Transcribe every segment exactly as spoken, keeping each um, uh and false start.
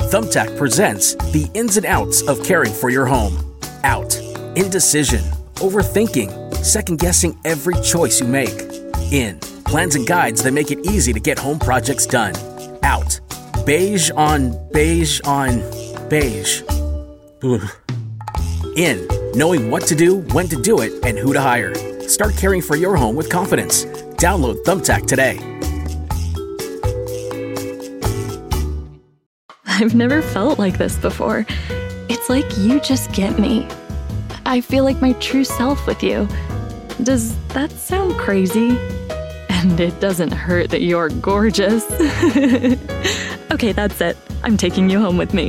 Thumbtack presents the ins and outs of caring for your home. Out. Indecision. Overthinking. Second-guessing every choice you make. In. Plans and guides that make it easy to get home projects done. Out. Beige on beige on beige. Ugh. In. Knowing what to do, when to do it, and who to hire. Start caring for your home with confidence. Download Thumbtack today. I've never felt like this before. It's like you just get me. I feel like my true self with you. Does that sound crazy? And it doesn't hurt that you're gorgeous. Okay, that's it. I'm taking you home with me.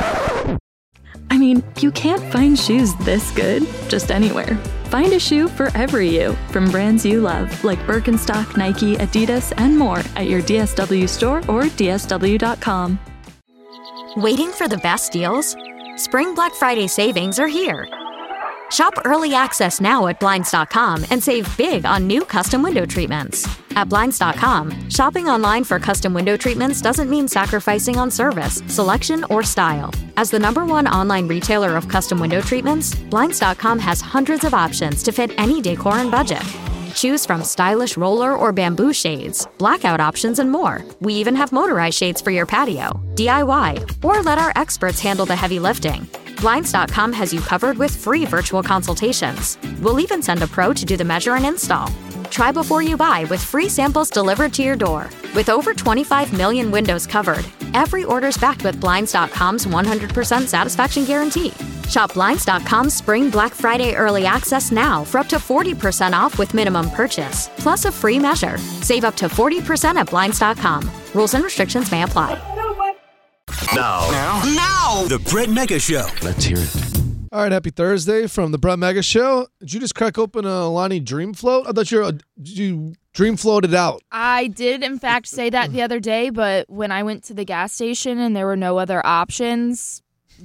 I mean, you can't find shoes this good just anywhere. Find a shoe for every you from brands you love, like Birkenstock, Nike, Adidas, and more at your D S W store or D S W dot com. Waiting for the best deals? Spring Black Friday savings are here. Shop early access now at Blinds dot com and save big on new custom window treatments. At Blinds dot com, shopping online for custom window treatments doesn't mean sacrificing on service, selection, or style. As the number one online retailer of custom window treatments, Blinds dot com has hundreds of options to fit any decor and budget. Choose from stylish roller or bamboo shades, blackout options, and more. We even have motorized shades for your patio, D I Y, or let our experts handle the heavy lifting. Blinds dot com has you covered with free virtual consultations. We'll even send a pro to do the measure and install. Try before you buy with free samples delivered to your door. With over twenty-five million windows covered, every order's backed with Blinds dot com's one hundred percent satisfaction guarantee. Shop Blinds dot com's Spring Black Friday Early Access now for up to forty percent off with minimum purchase, plus a free measure. Save up to forty percent at Blinds dot com. Rules and restrictions may apply. Now, now, now, the Brett Mega Show. Let's hear it. All right, happy Thursday from the Brett Mega Show. Did you just crack open a Lonnie Dream Float? I thought you were, did you dream floated out. I did, in fact, say that the other day, but when I went to the gas station and there were no other options,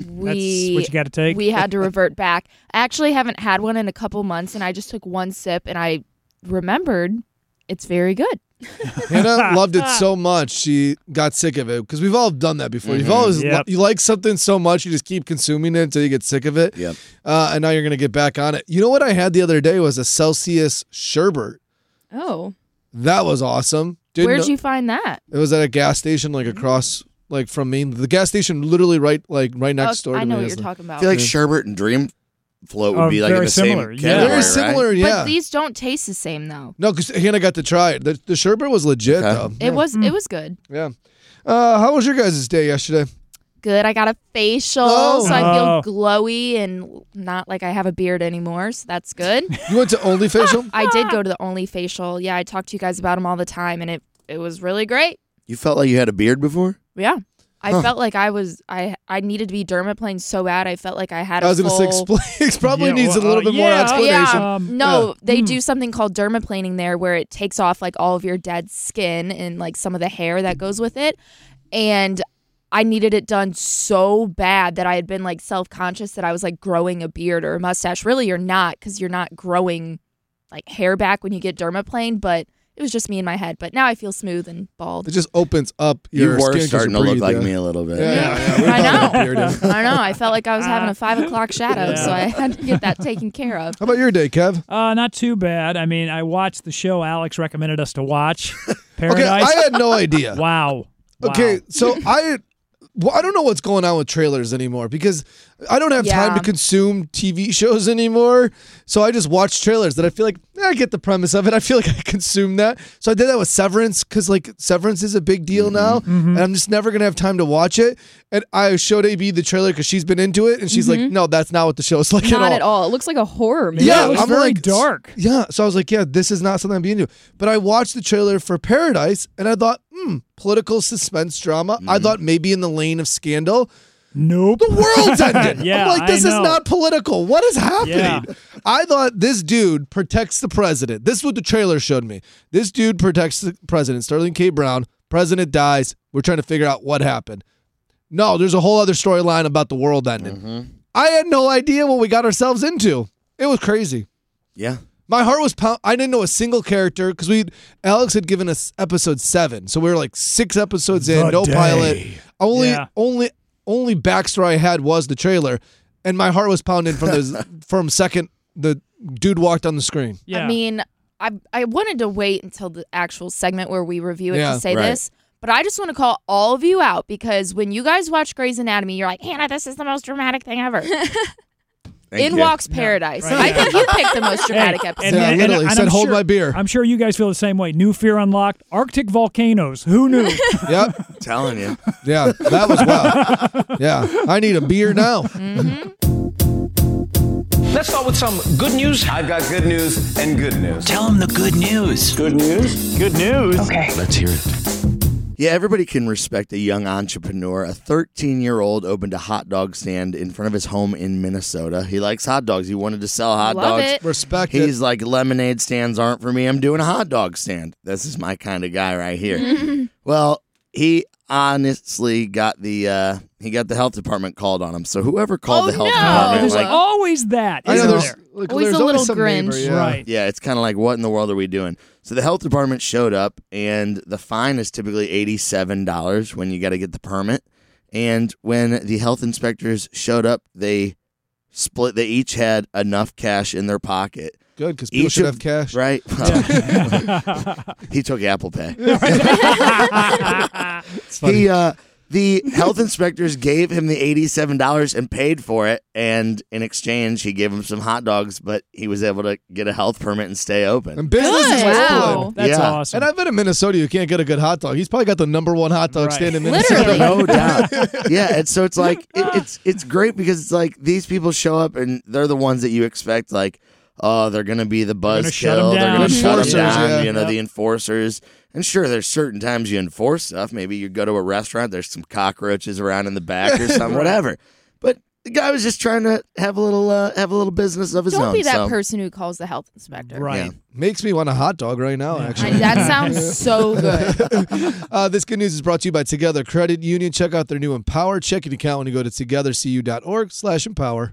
we That's what you got to take. we had to revert back. I actually haven't had one in a couple months, and I just took one sip, and I remembered it's very good. Hannah loved it so much she got sick of it, because we've all done that before. Mm-hmm. You've always Yep. you like something so much you just keep consuming it until you get sick of it. Yep. Uh, and now you're gonna get back on it. You know what I had the other day was a Celsius sherbet. Oh. That was awesome. Didn't Where'd know- you find that? It was at a gas station, like across, like from Maine. The gas station literally right, like right next Oh, door to I know me. what is you're the- talking about. I feel like Sherbet and Dream Float would Oh, be like in very the similar, same yeah. category, Very similar, right? yeah. But these don't taste the same, though. No, because Hannah got to try it. The, the sherbet was legit, Okay. though. It was it was good. Yeah. Uh, how was your guys' day yesterday? Good. I got a facial, Oh. so I Oh. feel glowy and not like I have a beard anymore, so that's good. You went to Only Facial? I did go to the Only Facial. Yeah, I talk to you guys about them all the time, and it, it was really great. You felt like you had a beard before? Yeah. I Huh. felt like I was I I needed to be dermaplaned so bad. I felt like I had a I was going to say, full... explain. It probably Yeah, needs a well, little bit more yeah, explanation. Yeah. Um, No, yeah. they Hmm. do something called dermaplaning there where it takes off like all of your dead skin and like some of the hair that goes with it. And I needed it done so bad that I had been like self-conscious that I was like growing a beard or a mustache. Really, you're not, because you're not growing like hair back when you get dermaplaned, but it was just me in my head. But now I feel smooth and bald. It just opens up You your were skin 'cause starting you to look breathe, like yeah. me a little bit. Yeah, yeah, yeah. We I thought know. that beard in. I know. I felt like I was having a five o'clock shadow, so I had to get that taken care of. How about your day, Kev? Uh, not too bad. I mean, I watched the show Alex recommended us to watch, Okay, Paradise. I had no idea. Wow. Wow. Okay, so I well, I don't know what's going on with trailers anymore because I don't have time Yeah. to consume T V shows anymore. So I just watch trailers that I feel like eh, I get the premise of it. I feel like I consume that. So I did that with Severance because like Severance is a big deal now, and I'm just never gonna have time to watch it. And I showed A B the trailer because she's been into it, and she's like, "No, that's not what the show's like Not at all." at all. It looks like a horror movie. Yeah, it was I'm very like dark. Yeah, so I was like, yeah, this is not something I'm being into. But I watched the trailer for Paradise, and I thought, hmm, political suspense drama. I thought maybe in the lane of Scandal. Nope. The world's ended. Yeah, I'm like, this I is know. not political. What is happening? Yeah. I thought this dude protects the president. This is what the trailer showed me. This dude protects the president. Sterling K. Brown. President dies. We're trying to figure out what happened. No, there's a whole other storyline about the world ending. I had no idea what we got ourselves into. It was crazy. Yeah. My heart was pound. I didn't know a single character because we Alex had given us episode seven, so we were like six episodes in, The no day. pilot. Only, Yeah. only, only backstory I had was the trailer, and my heart was pounding from the from second the dude walked on the screen. Yeah. I mean, I I wanted to wait until the actual segment where we review it Yeah, to say right. this, but I just want to call all of you out because when you guys watch Grey's Anatomy, you're like, Hannah, this is the most dramatic thing ever. Thank In you. Walks Paradise. right. I think you picked the most dramatic Hey, episode. Yeah, literally said, I'm "Hold sure- my beer." I'm sure you guys feel the same way. New Fear Unlocked, Arctic volcanoes. Who knew? Yep. Telling you. Yeah, that was wow. Yeah, I need a beer now. Let's start with some good news. I've got good news and good news. Tell them the good news. Good news? Good news. Okay. Let's hear it. Yeah, everybody can respect a young entrepreneur. A thirteen-year-old opened a hot dog stand in front of his home in Minnesota. He likes hot dogs. He wanted to sell hot Love dogs. it. Respect it. He's like, lemonade stands aren't for me. I'm doing a hot dog stand. This is my kind of guy right here. Well, he honestly got the uh, he got the health department called on him. So whoever called Oh, the health no. department, There's like, always that, I know isn't there's, there? like, Always there's a little some Grinch. neighbor, yeah. Right. yeah, it's kind of like, what in the world are we doing? So the health department showed up, and the fine is typically eighty-seven dollars when you got to get the permit. And when the health inspectors showed up, they split. They each had enough cash in their pocket. Good, because people Each should of- have cash. Right? He took Apple Pay. he uh, the health inspectors gave him the eighty-seven dollars and paid for it, and in exchange, he gave him some hot dogs. But he was able to get a health permit and stay open. And business is Good. rolling. Wow. That's Yeah. awesome. And I've been in Minnesota. You can't get a good hot dog. He's probably got the number one hot dog Right. stand in Minnesota. Literally. No doubt. Yeah, and so it's like it, it's it's great because it's like these people show up and they're the ones that you expect like, oh, they're gonna be the gonna buzzkill, shut 'em they're down. gonna shut them Enforcers, down, yeah. you know, Yep. the enforcers. And sure, there's certain times you enforce stuff. Maybe you go to a restaurant, there's some cockroaches around in the back or something, whatever. But the guy was just trying to have a little uh, have a little business of his Don't own. be that so. person who calls the health inspector. right. Yeah. Makes me want a hot dog right now, I- actually. that sounds so good. Uh, this good news is brought to you by Together Credit Union. Check out their new Empower checking account when you go to togethercu.org slash empower.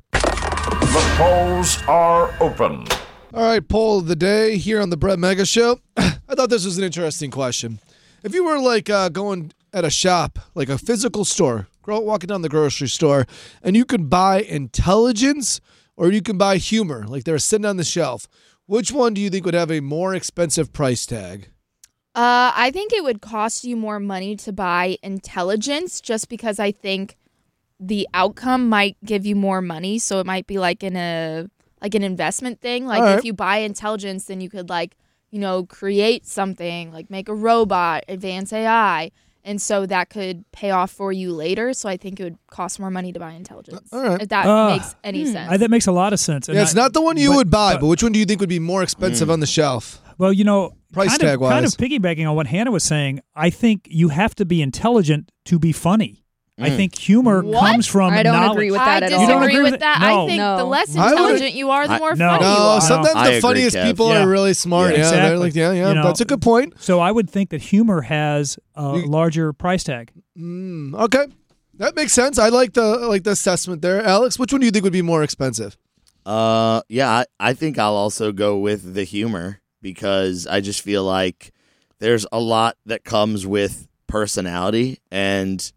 The polls are open. All right, poll of the day here on the Brett Mega Show. I thought this was an interesting question. If you were like uh, going at a shop, like a physical store, gro- walking down the grocery store, and you could buy intelligence or you can buy humor, like they're sitting on the shelf, which one do you think would have a more expensive price tag? Uh, I think it would cost you more money to buy intelligence just because I think the outcome might give you more money. So it might be like in a like an investment thing. Like All right. if you buy intelligence, then you could like, you know, create something, like make a robot, advance A I. And so that could pay off for you later. So I think it would cost more money to buy intelligence. All right. If that Uh, makes any sense. I, that makes a lot of sense. And Yeah, it's I- not the one you but- would buy, but, but- which one do you think would be more expensive on the shelf? Well, you know, Price kind tag of, kind of wise. piggybacking on what Hannah was saying, I think you have to be intelligent to be funny. I Mm. think humor What? comes from I don't knowledge. agree with I that at disagree all. You don't agree with with that. it? No. I think No. the less I would- intelligent you are, the I- more No. funny you No, are. sometimes I the agree, funniest Kev. people Yeah. are really smart. Yeah, Yeah, they're exactly. like, yeah, yeah. You know, That's a good point. So I would think that humor has a You- larger price tag. Mm, okay, that makes sense. I like the I like the assessment there, Alex. Which one do you think would be more expensive? Uh, yeah, I, I think I'll also go with the humor because I just feel like there's a lot that comes with personality, and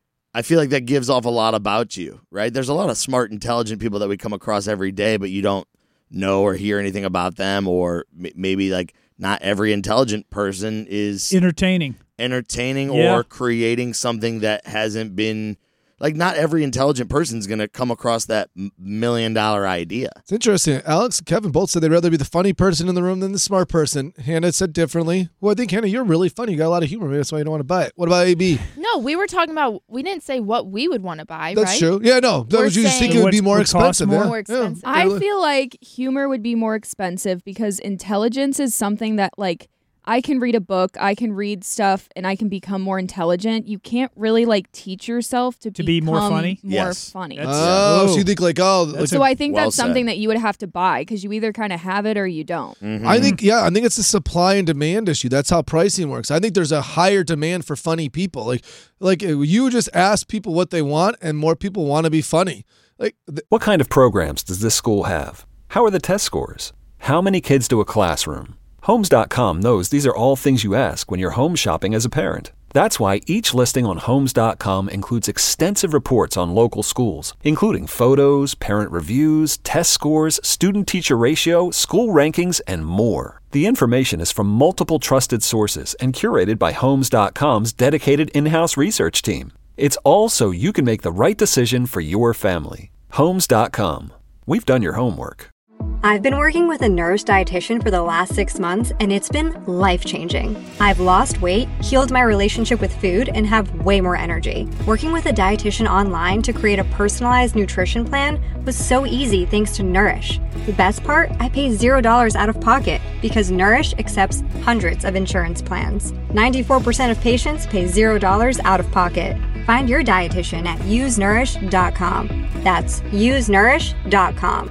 I feel like that gives off a lot about you, right? There's a lot of smart, intelligent people that we come across every day, but you don't know or hear anything about them, or m- maybe like not every intelligent person is Entertaining. entertaining Yeah. or creating something that hasn't been like not every intelligent person is going to come across that m- million dollar idea. It's interesting. Alex and Kevin both said they'd rather be the funny person in the room than the smart person. Hannah said differently. Well, I think, Hannah, you're really funny. You got a lot of humor. Maybe that's why you don't want to buy it. What about A B? No, we were talking about, we didn't say what we would want to buy, That's right? true. Yeah, no. That We're was you just saying- think it would be What more would cost expensive. more? Yeah. More Yeah. expensive. I feel like humor would be more expensive because intelligence is something that, like, I can read a book, I can read stuff, and I can become more intelligent. You can't really, like, teach yourself to, To be more become funny? More Yes. funny. That's- Oh, Yeah. so you think like, oh, like, so I think well that's something said. that you would have to buy because you either kind of have it or you don't. Mm-hmm. I think, yeah, I think it's a supply and demand issue. That's how pricing works. I think there's a higher demand for funny people. Like, like uh, you just ask people what they want, and more people want to be funny. Like, th- What kind of programs does this school have? How are the test scores? How many kids do a classroom? Homes dot com knows these are all things you ask when you're home shopping as a parent. That's why each listing on Homes dot com includes extensive reports on local schools, including photos, parent reviews, test scores, student-teacher ratio, school rankings, and more. The information is from multiple trusted sources and curated by Homes dot com's dedicated in-house research team. It's all so you can make the right decision for your family. Homes dot com. We've done your homework. I've been working with a Nourish dietitian for the last six months, and it's been life-changing. I've lost weight, healed my relationship with food, and have way more energy. Working with a dietitian online to create a personalized nutrition plan was so easy thanks to Nourish. The best part? I pay zero dollars out of pocket because Nourish accepts hundreds of insurance plans. ninety-four percent of patients pay zero dollars out of pocket. Find your dietitian at use nourish dot com. That's use nourish dot com.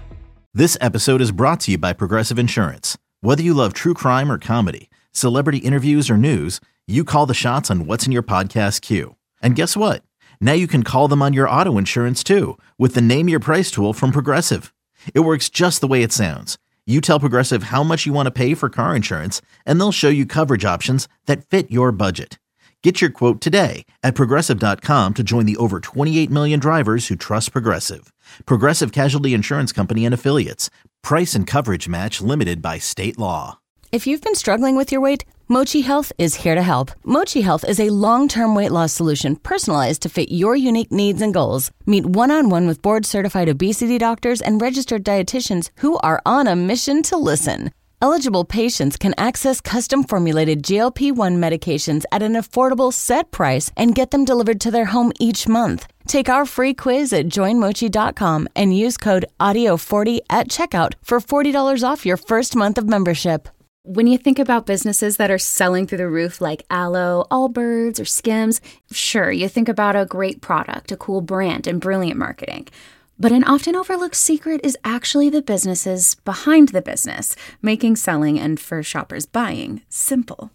This episode is brought to you by Progressive Insurance. Whether you love true crime or comedy, celebrity interviews or news, you call the shots on what's in your podcast queue. And guess what? Now you can call them on your auto insurance too with the Name Your Price tool from Progressive. It works just the way it sounds. You tell Progressive how much you want to pay for car insurance, and they'll show you coverage options that fit your budget. Get your quote today at Progressive dot com to join the over twenty-eight million drivers who trust Progressive. Progressive Casualty Insurance Company and Affiliates. Price and coverage match limited by state law. If you've been struggling with your weight, Mochi Health is here to help. Mochi Health is a long-term weight loss solution personalized to fit your unique needs and goals. Meet one-on-one with board-certified obesity doctors and registered dietitians who are on a mission to listen. Eligible patients can access custom-formulated G L P one medications at an affordable set price and get them delivered to their home each month. Take our free quiz at join mochi dot com and use code audio forty at checkout for forty dollars off your first month of membership. When you think about businesses that are selling through the roof like Aloe, Allbirds, or Skims, sure, you think about a great product, a cool brand, and brilliant marketing. But an often overlooked secret is actually the businesses behind the business, making selling and for shoppers buying simple.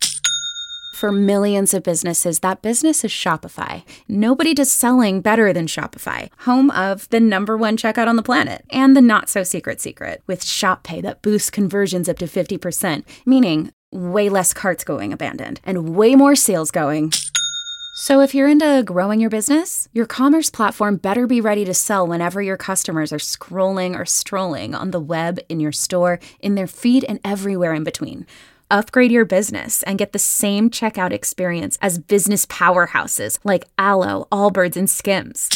For millions of businesses, that business is Shopify. Nobody does selling better than Shopify, home of the number one checkout on the planet and the not-so-secret secret with Shop Pay that boosts conversions up to fifty percent, meaning way less carts going abandoned and way more sales going. So if you're into growing your business, your commerce platform better be ready to sell whenever your customers are scrolling or strolling on the web, in your store, in their feed, and everywhere in between. Upgrade your business and get the same checkout experience as business powerhouses like Aloe, Allbirds, and Skims.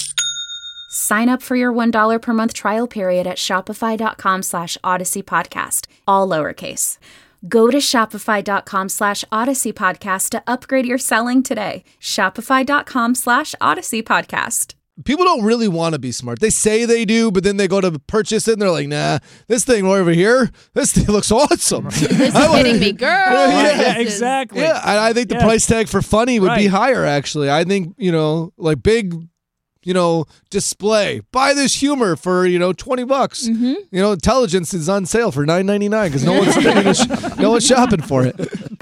Sign up for your one dollar per month trial period at shopify.com slash Odyssey Podcast, all lowercase. Go to shopify.com slash Odyssey Podcast to upgrade your selling today. Shopify.com slash Odyssey Podcast. People don't really want to be smart. They say they do, but then they go to purchase it and they're like, nah, this thing over here, this thing looks awesome. This is hitting me, girl. Yeah, yeah, exactly. Yeah, and I think the Yeah. price tag for funny would be Right. higher, actually. I think, you know, like big, you know, display. Buy this humor for, you know, twenty bucks. Mm-hmm. You know, intelligence is on sale for nine ninety-nine because no one's taking a sh- no one's shopping for it.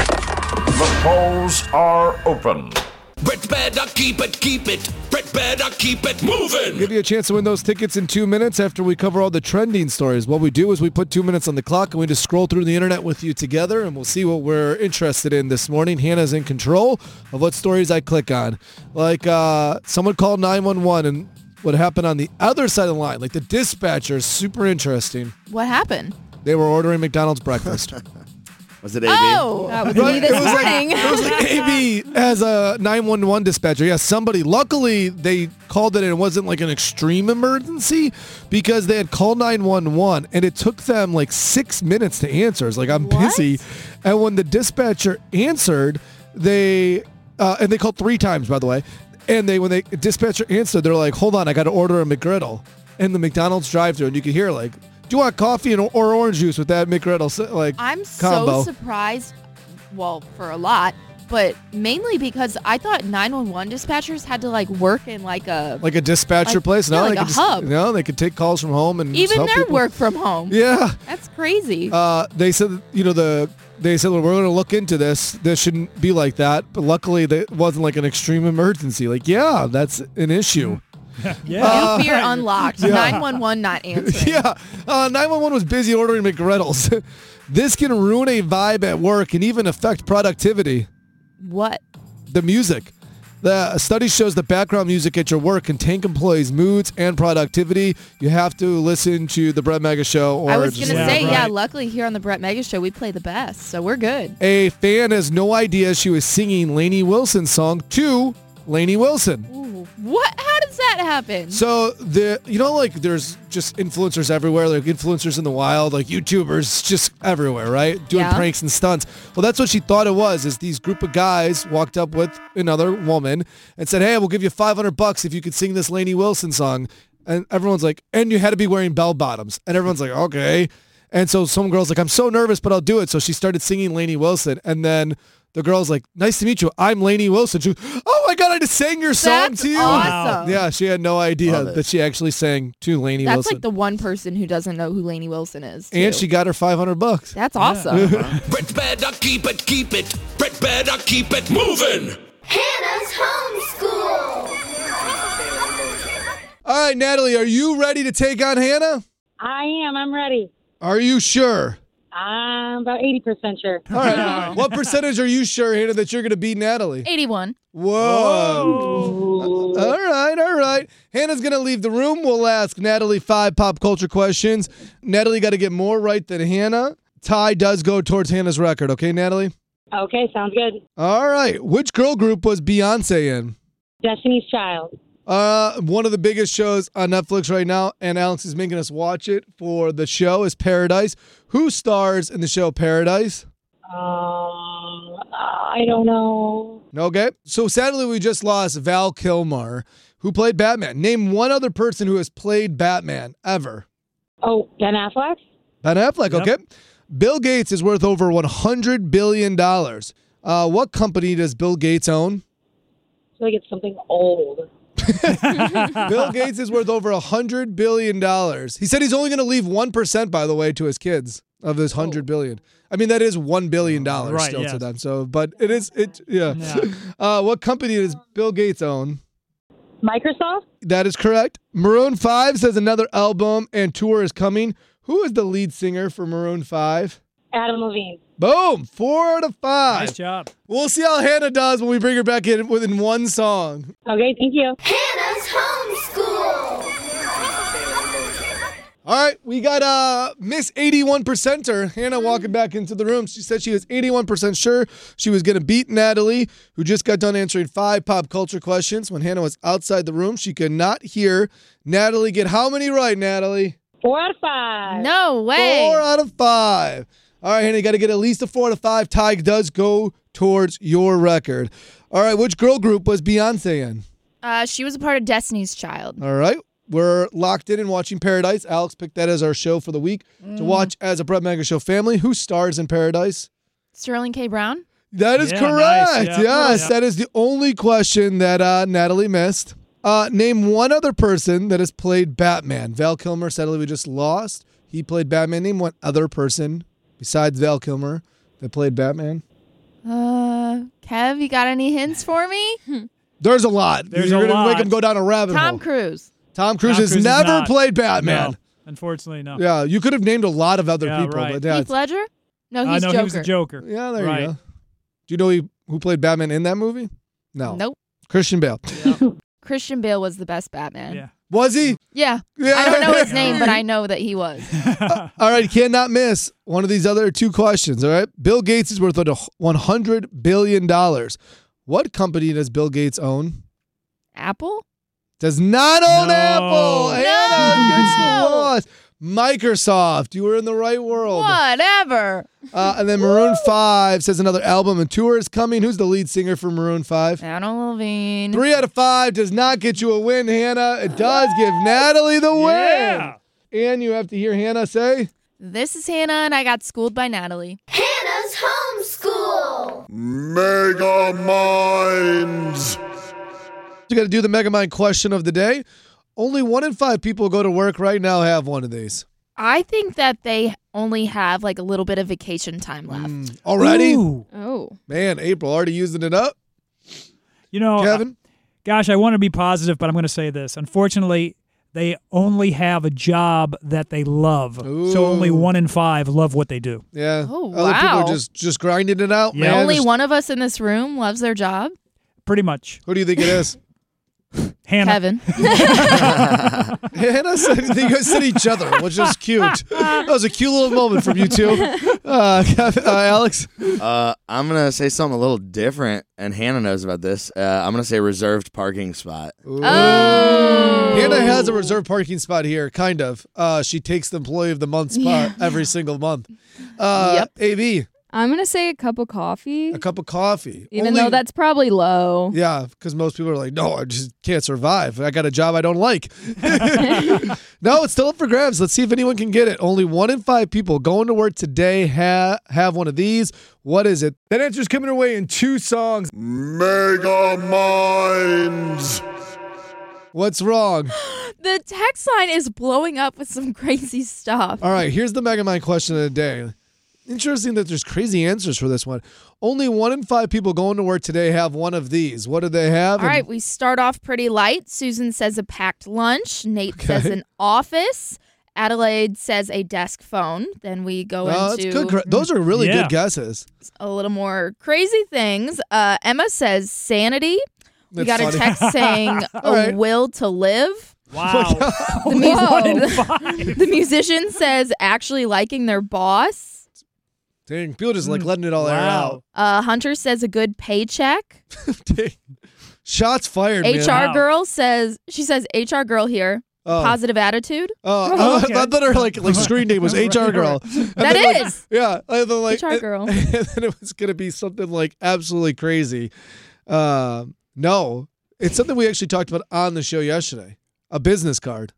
The polls are open. Brett better keep it, keep it. Brett better keep it moving. Give you a chance to win those tickets in two minutes after we cover all the trending stories. What we do is we put two minutes on the clock and we just scroll through the internet with you together and we'll see what we're interested in this morning. Hannah's in control of what stories I click on. Like uh, someone called nine one one and what happened on the other side of the line. Like the dispatcher is super interesting. What happened? They were ordering McDonald's breakfast. Was it A B? Oh, that was me this it was morning. Like, it was like A B as a nine one one dispatcher. Yeah, somebody, luckily they called it and it wasn't like an extreme emergency because they had called nine one one and it took them like six minutes to answer. It's like, I'm What? busy. And when the dispatcher answered, they, uh, and they called three times, by the way. And they, when they dispatcher answered, they're like, hold on, I got to order a McGriddle. And the McDonald's drive-thru, and you could hear like, do you want coffee and or orange juice with that McGriddle like I'm combo? so surprised, well, for a lot, but mainly because I thought nine one one dispatchers had to like work in like a Like a dispatcher like- place? No, yeah, they like could a just, hub. No, they could take calls from home and even help their people. work from home. Yeah. That's crazy. Uh, they said, you know, the they said, well, we're going to look into this. This shouldn't be like that. But luckily, it wasn't like an extreme emergency. Like, yeah, that's an issue. Yeah. Uh, New fear unlocked. yeah. nine one one not answering. Yeah. Uh, nine one one was busy ordering McGriddles. This can ruin a vibe at work and even affect productivity. What? the music. The study shows that background music at your work can tank employees' moods and productivity. You have to listen to the Brett Mega Show. Or I was going to just- say, right. yeah, luckily here on the Brett Mega Show, we play the best, so we're good. A fan has no idea she was singing Lainey Wilson's song to Lainey Wilson. Ooh, what? How does that happen? So the you know like there's just influencers everywhere, like influencers in the wild, like YouTubers just everywhere, right? Doing Yeah. pranks and stunts. Well, that's what she thought it was. Is these group of guys walked up with another woman and said, "Hey, we'll give you five hundred bucks if you could sing this Lainey Wilson song." And everyone's like, "And you had to be wearing bell bottoms." And everyone's like, "Okay." And so some girl's like, "I'm so nervous, but I'll do it." So she started singing Lainey Wilson, and then the girl's like, "Nice to meet you. I'm Lainey Wilson." She goes, "Oh my God, I just sang your song That's to you." awesome. Yeah, she had no idea Love it. that she actually sang to Lainey That's Wilson. like the one person who doesn't know who Lainey Wilson is. and too. she got her five hundred bucks. That's awesome. Brett better keep it, keep it. Brett better keep it moving. Hannah's homeschool. All right, Natalie, are you ready to take on Hannah? I am. I'm ready. Are you sure? I'm about eighty percent sure. All right. What percentage are you sure, Hannah, that you're going to beat Natalie? eighty-one. Whoa. All right, all right. Hannah's going to leave the room. We'll ask Natalie five pop culture questions. Natalie got to get more right than Hannah. Tie does go towards Hannah's record, okay, Natalie? Okay, sounds good. All right. Which girl group was Beyonce in? Destiny's Child. Uh, one of the biggest shows on Netflix right now, and Alex is making us watch it for the show, is Paradise. Who stars in the show Paradise? Um, I don't know. Okay. So sadly, we just lost Val Kilmer, who played Batman. Name one other person who has played Batman ever. Oh, Ben Affleck? Ben Affleck, okay. Bill Gates is worth over one hundred billion dollars. Uh, what company does Bill Gates own? I feel like it's something old. Bill Gates is worth over one hundred billion dollars. He said he's only going to leave one percent, by the way, to his kids of his one hundred billion dollars. I mean, that is one billion dollars Right, still yes. to them. So, but it is, it, yeah. Uh, what company does Bill Gates own? Microsoft? That is correct. Maroon five says another album and tour is coming. Who is the lead singer for Maroon five? Adam Levine. Boom. Four out of five. Nice job. We'll see how Hannah does when we bring her back in within one song. Okay, thank you. Hannah's homeschool. All right, we got uh Miss eighty-one percenter, Hannah, walking back into the room. She said she was eighty-one percent sure she was going to beat Natalie, who just got done answering five pop culture questions. When Hannah was outside the room, she could not hear Natalie get how many right, Natalie? Four out of five. No way. Four out of five. All right, Hannah, you got to get at least a four out of five. Tie does go towards your record. All right, which girl group was Beyonce in? Uh, she was a part of Destiny's Child. All right. We're locked in and watching Paradise. Alex picked that as our show for the week to watch as a Brett Mega Show family. Who stars in Paradise? Sterling K. Brown? That is Yeah, correct. nice. Yeah. Yes, Yeah. that is the only question that uh, Natalie missed. Uh, name one other person that has played Batman. Val Kilmer, sadly, we just lost. He played Batman. Name one other person besides Val Kilmer that played Batman. Uh, Kev, you got any hints for me? There's a lot. There's You're a gonna make lot. him go down a rabbit Tom hole. Cruise. Tom Cruise Tom has Cruise is never not. played Batman. No, unfortunately, no. Yeah, you could have named a lot of other Yeah, people, right. but yeah, Heath it's- Ledger? No, Uh, he's no, Joker. he was the Joker. yeah, there Right. you go. Do you know he, who played Batman in that movie? No. Nope. Christian Bale. Christian Bale was the best Batman. Yeah. Was he? Yeah. Yeah. I don't know his name, but I know that he was. All right, cannot miss one of these other two questions, all right? Bill Gates is worth one hundred billion dollars. What company does Bill Gates own? Apple? Does not own No. Apple. No. Hannah gets the loss. Microsoft. You were in the right world. Whatever. Uh, and then Maroon five says another album and tour is coming. Who's the lead singer for Maroon five? Adam Levine. Three out of five does not get you a win, Hannah. It does give Natalie the win. Yeah. And you have to hear Hannah say, This is Hannah, and I got schooled by Natalie. Hannah's homeschool. Mega Minds. you got to do the Megamind question of the day. Only one in five people who go to work right now have one of these. I think that they only have like a little bit of vacation time left. Already? Ooh. Oh. Man, April already using it up. You know, Kevin? uh, gosh, I want to be positive, but I'm going to say this. Unfortunately, they only have a job that they love. So only Ooh. one in five love what they do. Yeah. Oh, Other people wow. are just, just grinding it out, Yeah. man. Only Just- one of us in this room loves their job. pretty much. Who do you think it is? Hannah. Kevin. Hannah said you guys said each other, which is cute. That was a cute little moment from you two. Uh, Kev- uh, Alex? Uh, I'm going to say something a little different, and Hannah knows about this. Uh, I'm going to say reserved parking spot. Oh. Hannah has a reserved parking spot here, kind of. Uh, she takes the employee of the month spot every single month. Uh, Yep. A B? I'm going to say a cup of coffee. A cup of coffee. Even Only- though that's probably low. Yeah, because most people are like, no, I just can't survive. I got a job I don't like. No, it's still up for grabs. Let's see if anyone can get it. Only one in five people going to work today ha- have one of these. What is it? That answer's coming our way in two songs. Mega Minds. What's wrong? The text line is blowing up with some crazy stuff. All right, here's the Mega Mind question of the day. Interesting that there's crazy answers for this one. Only one in five people going to work today have one of these. What do they have? All right, we start off pretty light. Susan says a packed lunch. Nate Okay. says an office. Adelaide says a desk phone. Then we go Oh, into that's good. gra- Those are really Yeah. good guesses. a little more crazy things. Uh, Emma says sanity. We That's got funny. a text saying a All right. will to live. Wow. The, mu- One in five. the musician says actually liking their boss. Dang, people just like letting it all air Wow. out. Uh, Hunter says a good paycheck. Dang. Shots fired, man. H R Wow. girl says, she says H R girl here. Oh. Positive attitude. Oh, Oh, okay. I thought her like like screen name was H R girl. And That then, like, is. yeah. And then, like, H R girl. And then it was gonna be something like absolutely crazy. Um, no, it's something we actually talked about on the show yesterday. A business card.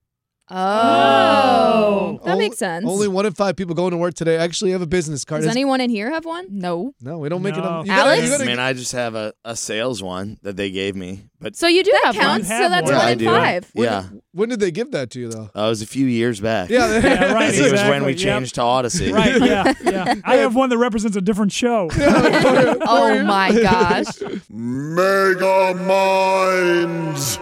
Oh. That Only- makes sense. Only one in five people going to work today actually have a business card. Does It's- anyone in here have one? No. no, we don't make it No. up. You Alex? you I gotta- mean, I just have a, a sales one that they gave me. But So you do That have counts, You one. so have that's one. yeah, one I in do. five. Yeah. when did they give that to you though? Uh, it was a few years back. Yeah, Yeah, I right. think it was when exactly. we Yep. changed to Odyssey. Right, yeah, yeah. I have one that represents a different show. Oh my gosh. Mega Minds.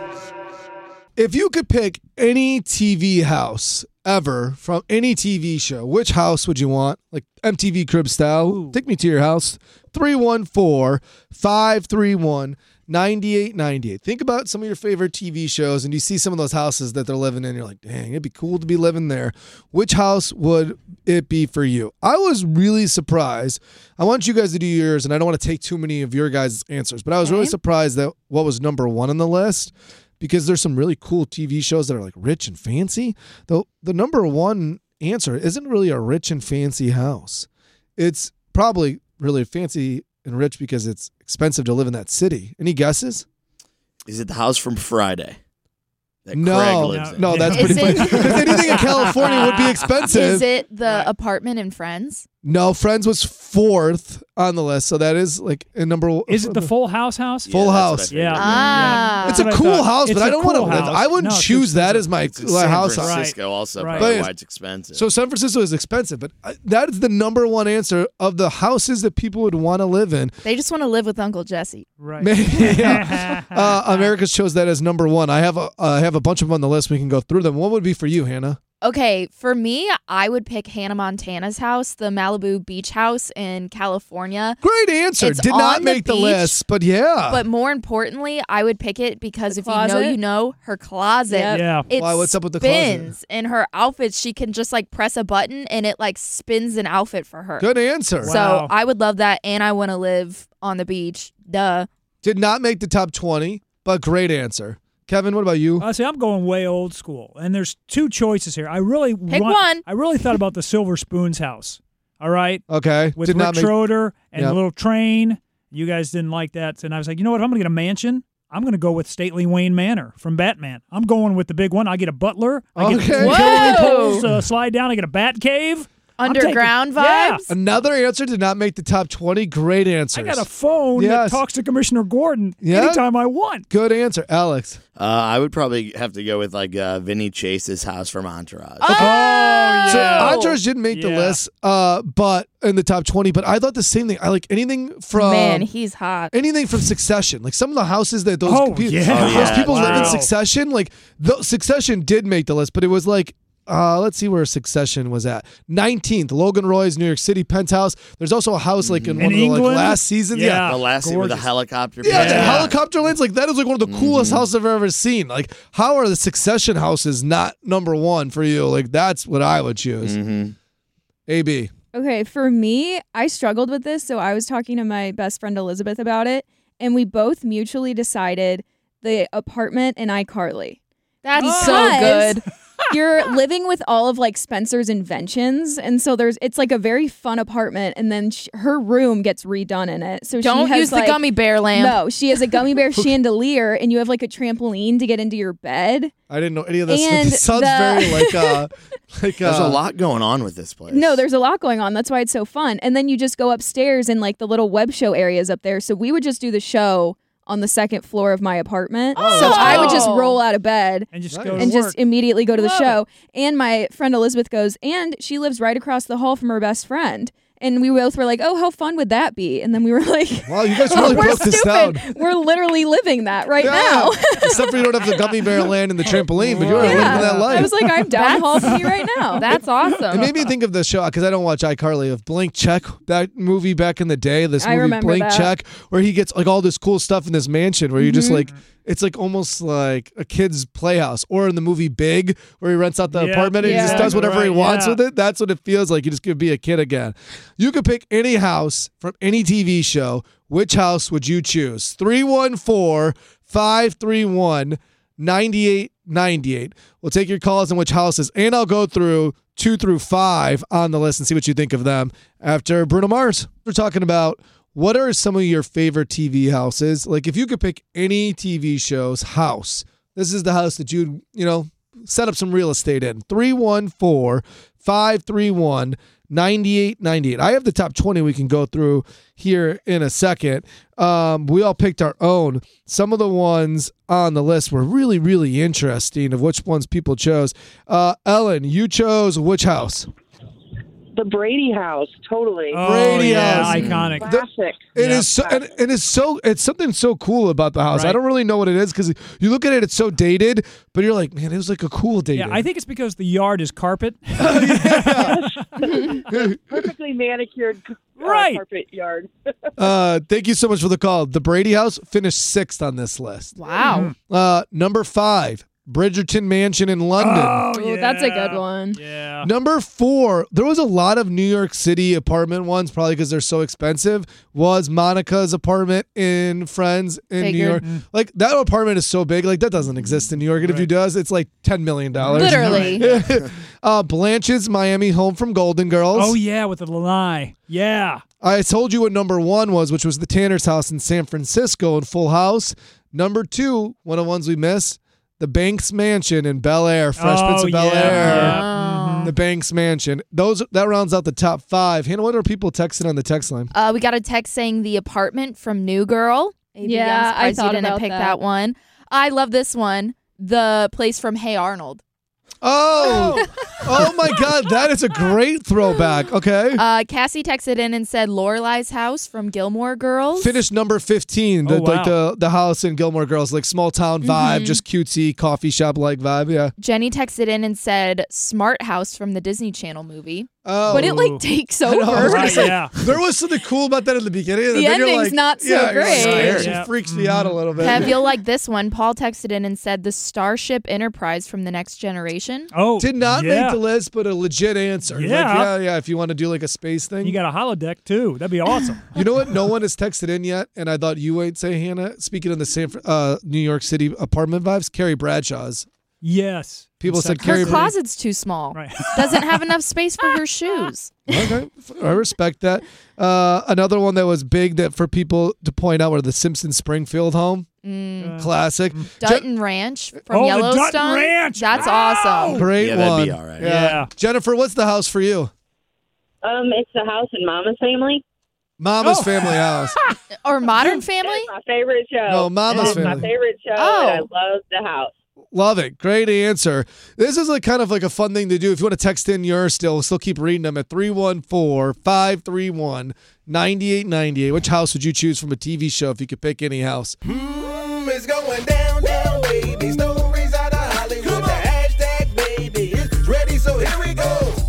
If you could pick any T V house ever from any T V show, which house would you want? Like M T V Crib style. Ooh. Take me to your house. three one four, five three one, nine eight nine eight. Think about some of your favorite T V shows and you see some of those houses that they're living in. You're like, dang, it'd be cool to be living there. Which house would it be for you? I was really surprised. I want you guys to do yours, and I don't want to take too many of your guys' answers, but I was really Okay. surprised that what was number one on the list. Because there's some really cool T V shows that are like rich and fancy. Though the number one answer isn't really a rich and fancy house. It's probably really fancy and rich because it's expensive to live in that city. Any guesses? Is it the house from Friday? That No, Craig lives in? no, that's Is pretty it- funny. Because anything in California would be expensive. Is it the apartment in Friends? No, Friends was fourth on the list, so that is like a number. Is it the Full House house? Full Yeah, that's House? what I figured. Yeah. Ah. It's a That's what I cool thought. house, It's but I a don't cool want to. house. I wouldn't No, it's choose that expensive. as my It's in my San house. Francisco also, Right. probably But- why it's expensive. So San Francisco is expensive, but uh, that is the number one answer of the houses that people would want to live in. They just want to live with Uncle Jesse. Right. yeah. uh, America chose that as number one. I have a I have a bunch of them on the list. We can go through them. What would be for you, Hannah? Okay, for me, I would pick Hannah Montana's house, the Malibu beach house in California. Great answer. It's Did not on make the, beach, list, but yeah. But more importantly, I would pick it because The if you know, closet? you know, her closet. Yep. Yeah. It Why, what's up with the closet? spins in her outfits. She can just like press a button and it like spins an outfit for her. Good answer. Wow. So I would love that, and I want to live on the beach. Duh. Did not make the top twenty, but great answer. Kevin, what about you? I say I'm going way old school, and there's two choices here. I really Pick want, one. I really thought about the Silver Spoons house. All right, Okay. with Did Rick not make. Schroeder and Yep. the little train. You guys didn't like that, and I was like, you know what? I'm going to get a mansion. I'm going to go with Stately Wayne Manor from Batman. I'm going with the big one. I get a butler. I get Okay. utility Whoa. poles uh, slide down. I get a bat cave. I'm taking- Underground Yeah. vibes. Another answer did not make the top twenty. Great answers. I got a phone Yes. that talks to Commissioner Gordon Yeah. anytime I want. Good answer, Alex. Uh, I would probably have to go with like uh, Vinny Chase's house from Entourage. Oh, So yeah. Entourage didn't make the Yeah. list, uh, but in the top twenty. But I thought the same thing. I like anything from Man, he's hot. anything from Succession. Like some of the houses that those Oh, pe- yeah. Oh, those yeah, people live in wow. Succession. Like the Succession did make the list, but it was like Uh, let's see where Succession was at. nineteenth, Logan Roy's New York City penthouse. There's also a house like in, In one of the like, England? last seasons. Yeah. The last scene with the Gorgeous. helicopter. Yeah, pad. the helicopter lands. Like that is like one of the coolest houses I've ever seen. Like, how are the Succession houses not number one for you? Like, that's what I would choose. Mm-hmm. A B. Okay, for me, I struggled with this, so I was talking to my best friend Elizabeth about it, and we both mutually decided the apartment in iCarly. That's Because so good. You're living with all of like Spencer's inventions, and so there's it's like a very fun apartment, and then sh- her room gets redone in it. So Don't she has use the like, gummy bear lamp. No, she has a gummy bear chandelier, and you have like a trampoline to get into your bed. I didn't know any of this. And This sounds the- very like uh, like There's uh, a lot going on with this place. No, there's a lot going on. That's why it's so fun. And then you just go upstairs and like the little web show areas up there. So we would just do the show on the second floor of my apartment. Oh, so that's I would cool. just roll out of bed And just Nice. go to and work. just immediately go to the Love show. And my friend Elizabeth goes, and she lives right across the hall from her best friend. And we both were like, oh, how fun would that be? And then we were like, wow, you guys really we're broke this down. stupid. We're literally living that right Yeah. now. Except for you don't have the gummy bear land and the trampoline, but you're living that life. I was like, I'm down the hall from you right now. That's It awesome. made me think of the show because I don't watch iCarly of Blank Check, that movie back in the day. This I movie remember Blank that. Check, where he gets like all this cool stuff in this mansion, where you just Mhm. like it's like almost like a kid's playhouse, or in the movie Big, where he rents out the Yeah, apartment and he just yeah. does whatever he Right, wants yeah. with it. That's what it feels like. You just could be a kid again. You could pick any house from any T V show. Which house would you choose? three one four, five three one, nine eight nine eight. We'll take your calls on which houses, and I'll go through two through five on the list and see what you think of them after Bruno Mars. We're talking about what are some of your favorite T V houses? Like if you could pick any T V show's house, this is the house that you'd, you know, set up some real estate in. three one four, five three one, nine eight nine eight. I have the top twenty we can go through here in a second. Um, we all picked our own. Some of the ones on the list were really, really interesting of which ones people chose. Uh, Ellen, you chose which house? The Brady House, totally. Oh, Brady yeah, House. iconic. Classic. It Yeah. is so, and it is so. It's something so cool about the house. I Right. don't really know what it is because you look at it, it's so dated. But you're like, man, it was like a cool dated. Yeah, I think it's because the yard is carpet. Perfectly manicured uh, Right. carpet yard. uh, thank you so much for the call. The Brady House finished sixth on this list. Wow. Uh, number five, Bridgerton Mansion in London. Oh, Ooh, yeah. that's a good one. Yeah. Number four, there was a lot of New York City apartment ones, probably because they're so expensive, was Monica's apartment in Friends in New Figured. York. Like, that apartment is so big, like, that doesn't exist in New York. And if Right. it does, it's like ten million dollars. Literally. uh, Blanche's Miami Home from Golden Girls. Oh, yeah, with the lanai. Yeah. I told you what number one was, which was the Tanner's house in San Francisco in Full House. Number two, one of the ones we missed, the Banks Mansion in Bel Air, Fresh Prince Oh, of Bel yeah, Air. yeah. Mhm. The Banks Mansion. Those that rounds out the top five. Hannah, what are people texting on the text line? Uh, we got a text saying the apartment from New Girl. A B, Yeah, I'm I surprised thought you didn't about pick that. that one. I love this one. The place from Hey Arnold. Oh, oh my God, that is a great throwback. Okay. Uh, Cassie texted in and said Lorelai's house from Gilmore Girls. Finished number fifteen, the, Oh, wow. like the the house in Gilmore Girls, like small town vibe, Mhm. just cutesy coffee shop like vibe. Yeah. Jenny texted in and said Smart House from the Disney Channel movie. Oh, But it like takes I know, I over. was gonna Right, say, yeah. there was something cool about that at the beginning. and The then you're ending's like, not so yeah, you're great. scared. Yeah. It freaks me out a little bit. Kev, you'll like this one. Paul texted in and said the Starship Enterprise from the Next Generation. Oh, Did not yeah. make the list, but a legit answer. Like, Yeah. yeah, yeah. If you want to do like a space thing, You got a holodeck, too. That'd be awesome. You know what? No one has texted in yet, and I thought you would say, Hannah. Speaking of the San Fr- uh, New York City apartment vibes, Carrie Bradshaw's. Yes. People said Sex Carrie Her City. closet's too small. Right. Doesn't have enough space for her shoes. Okay, I respect that. Uh, another one that was big that for people to point out were the Simpson Springfield home. Mm. Classic. Dutton Ranch from Oh, the Yellowstone. Dutton Ranch. That's Wow. awesome. Great Yeah, one. that'd be all right. Yeah. Jennifer, what's the house for you? Um, it's the house in Mama's Family. Mama's Oh. family house. Or Modern Family. That's my favorite show. No, Mama's It's my Family. favorite show, Oh. and I love the house. Love it. Great answer. This is like kind of like a fun thing to do. If you want to text in yours still, we'll still keep reading them at three one four, five three one, nine eight nine eight. Which house would you choose from a T V show if you could pick any house? Mm, it's going down, down, baby. Stories out of Hollywood. The hashtag, baby. It's ready,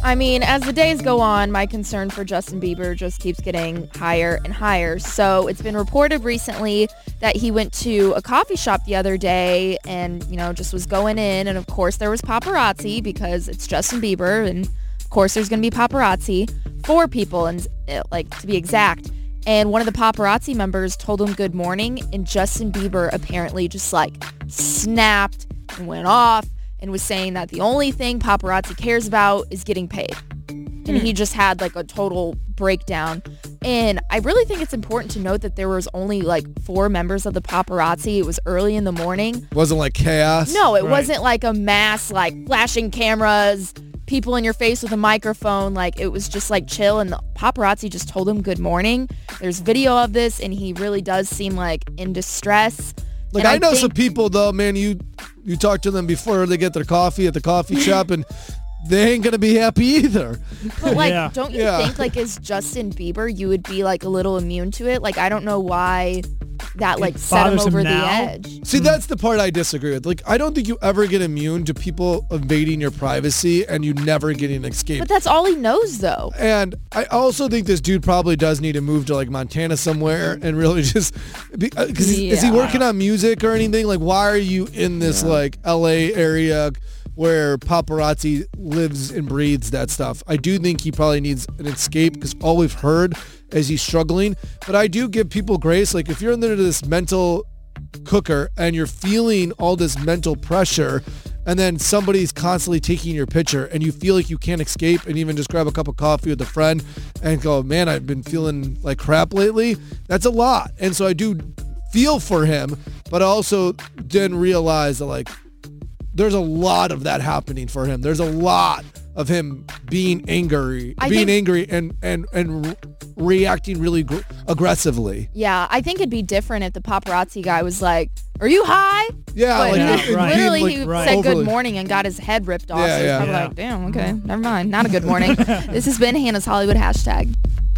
I mean, as the days go on, my concern for Justin Bieber just keeps getting higher and higher. So it's been reported recently that he went to a coffee shop the other day and, you know, just was going in. And of course there was paparazzi because it's Justin Bieber. And of course there's going to be paparazzi. Four people, and like to be exact. And one of the paparazzi members told him good morning. And Justin Bieber apparently just like snapped and went off and was saying that the only thing paparazzi cares about is getting paid. And he just had like a total breakdown. And I really think it's important to note that there was only like four members of the paparazzi. It was early in the morning. Wasn't like chaos? No, it Right. wasn't like a mass, like flashing cameras, people in your face with a microphone. Like it was just like chill. And the paparazzi just told him good morning. There's video of this and he really does seem like in distress. Like And I, know think- some people though, man, you you talk to them before they get their coffee at the coffee shop and they ain't gonna be happy either. But like, Yeah. don't you Yeah. think like as Justin Bieber, you would be like a little immune to it? Like, I don't know why that like set him bothers him over the now? edge. See, that's the part I disagree with. Like, I don't think you ever get immune to people invading your privacy and you never getting escaped. But that's all he knows, though. And I also think this dude probably does need to move to like Montana somewhere and really just because is he Yeah. working on music or anything? Like, why are you in this like L A area where paparazzi lives and breathes that stuff? I do think he probably needs an escape because all we've heard is he's struggling. But I do give people grace. Like, if you're under this mental cooker and you're feeling all this mental pressure and then somebody's constantly taking your picture and you feel like you can't escape and even just grab a cup of coffee with a friend and go, man, I've been feeling like crap lately. That's a lot. And so I do feel for him, but I also didn't realize that like there's a lot of that happening for him. There's a lot of him being angry, I being think- angry and, and, and re- reacting really gr- aggressively. Yeah, I think it'd be different if the paparazzi guy was like, "Are you high?" Yeah, But like, Yeah, it- it right. literally being, he like, said overly- good morning and got his head ripped off. Yeah, so he's yeah. probably Yeah. like, damn, okay, never mind. Not a good morning. This has been Hannah's Hollywood hashtag.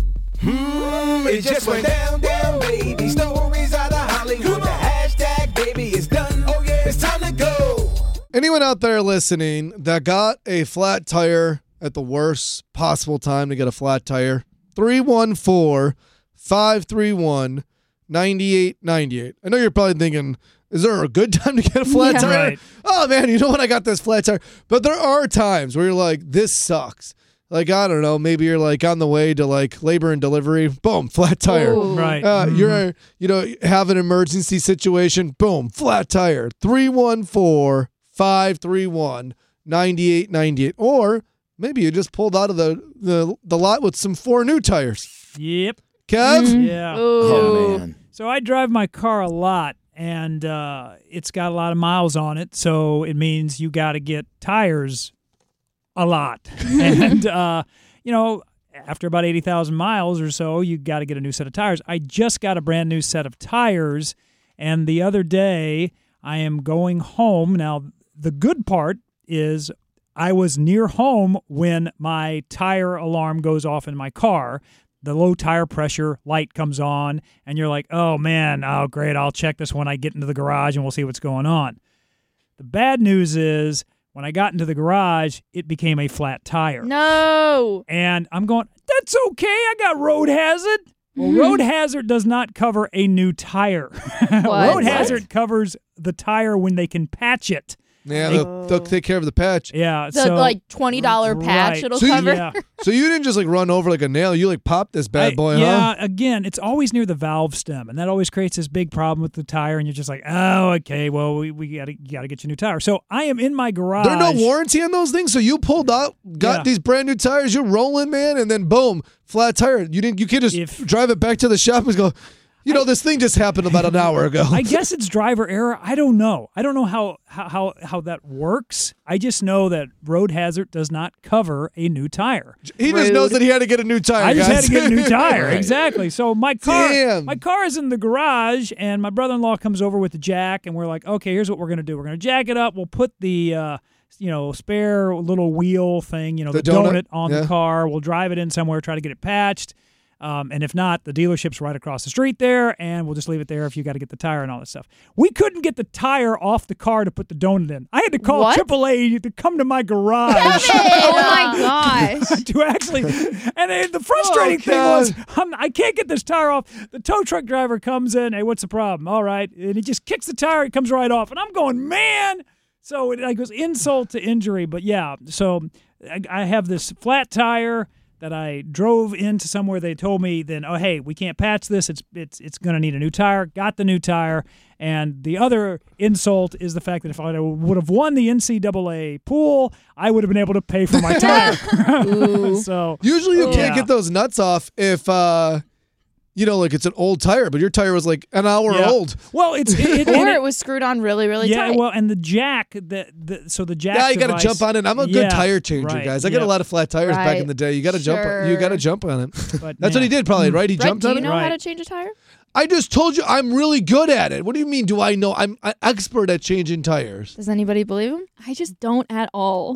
Mm, it just went down, down, baby. Stories out of Hollywood. The hashtag, baby, is done. Oh, yeah, it's time to go. Anyone out there listening that got a flat tire at the worst possible time to get a flat tire? three one four, five three one, nine eight nine eight. I know you're probably thinking, is there a good time to get a flat Yeah. tire? Right. Oh, man, you know what? I got this flat tire. But there are times where you're like, this sucks. Like, I don't know, maybe you're like on the way to like labor and delivery. Boom, flat tire. Ooh. Right. Uh, Mhm. You're, you know, have an emergency situation. Boom, flat tire. three one four, five three one, nine eight nine eight. Or maybe you just pulled out of the, the, the lot with some four new tires. Yep. Kev? Yeah. Oh, man. So I drive my car a lot, and uh, it's got a lot of miles on it, so it means you got to get tires a lot. and, uh, you know, after about eighty thousand miles or so, you got to get a new set of tires. I just got a brand new set of tires, and the other day I am going home. Now, the good part is I was near home when my tire alarm goes off in my car. The low tire pressure light comes on, and you're like, oh, man, oh, great, I'll check this when I get into the garage, and we'll see what's going on. The bad news is when I got into the garage, it became a flat tire. No. And I'm going, that's okay, I got road hazard. Well, road hazard does not cover a new tire. road What? hazard covers the tire when they can patch it. Yeah, they'll, they'll take care of the patch. Yeah, The so like twenty dollar patch Right. it'll So you- cover. yeah. So you didn't just like run over like a nail. You like popped this bad I- boy, yeah, huh? again, it's always near the valve stem, and that always creates this big problem with the tire. And you're just like, oh, okay, well, we, we gotta you gotta get your new tire. So I am in my garage. There no warranty on those things. So you pulled out, got Yeah. these brand new tires, you're rolling, man, and then boom, flat tire. You didn't. You can't just If- drive it back to the shop and go, you know, this thing just happened about an hour ago. I guess it's driver error. I don't know. I don't know how, how how how that works. I just know that road hazard does not cover a new tire. he just knows that he had to get a new tire. I just guys. had to get a new tire. Right. Exactly. So my car, Damn. my car is in the garage, and my brother-in-law comes over with the jack, and we're like, okay, here's what we're gonna do. We're gonna jack it up. We'll put the uh, you know spare little wheel thing, you know, The the, donut? donut on Yeah. the car. We'll drive it in somewhere, try to get it patched. Um, and if not, the dealership's right across the street there, and we'll just leave it there if you got to get the tire and all that stuff. We couldn't get the tire off the car to put the donut in. I had to call What? triple A to come to my garage. Oh my gosh. to actually, and it, the frustrating Oh, thing God. was, I'm, I can't get this tire off. The tow truck driver comes in, hey, what's the problem? All right, and he just kicks the tire, it comes right off, and I'm going, man. So it like, goes insult to injury, but yeah. So I, I have this flat tire that I drove into somewhere. They told me then, oh hey, we can't patch this. It's it's it's going to need a new tire. Got the new tire. And the other insult is the fact that if I would have won the N C double A pool, I would have been able to pay for my tire. so Usually you yeah. can't get those nuts off if, uh, you know, like it's an old tire, but your tire was like an hour Yeah. old. Well, it's it, it, Or and it was screwed on really, really yeah, tight. well, and the jack, the, the so the jack. Yeah, you got to device- jump on it. I'm a good Yeah, tire changer, right, guys. I got yeah. a lot of flat tires back Right. in the day. You got to jump. Sure. You got to jump on it. But That's what he man. did, probably, right? He Brett, jumped do on you it. know how Right. to change a tire? I just told you I'm really good at it. What do you mean? Do I know? I'm an expert at changing tires. Does anybody believe him? I just don't at all.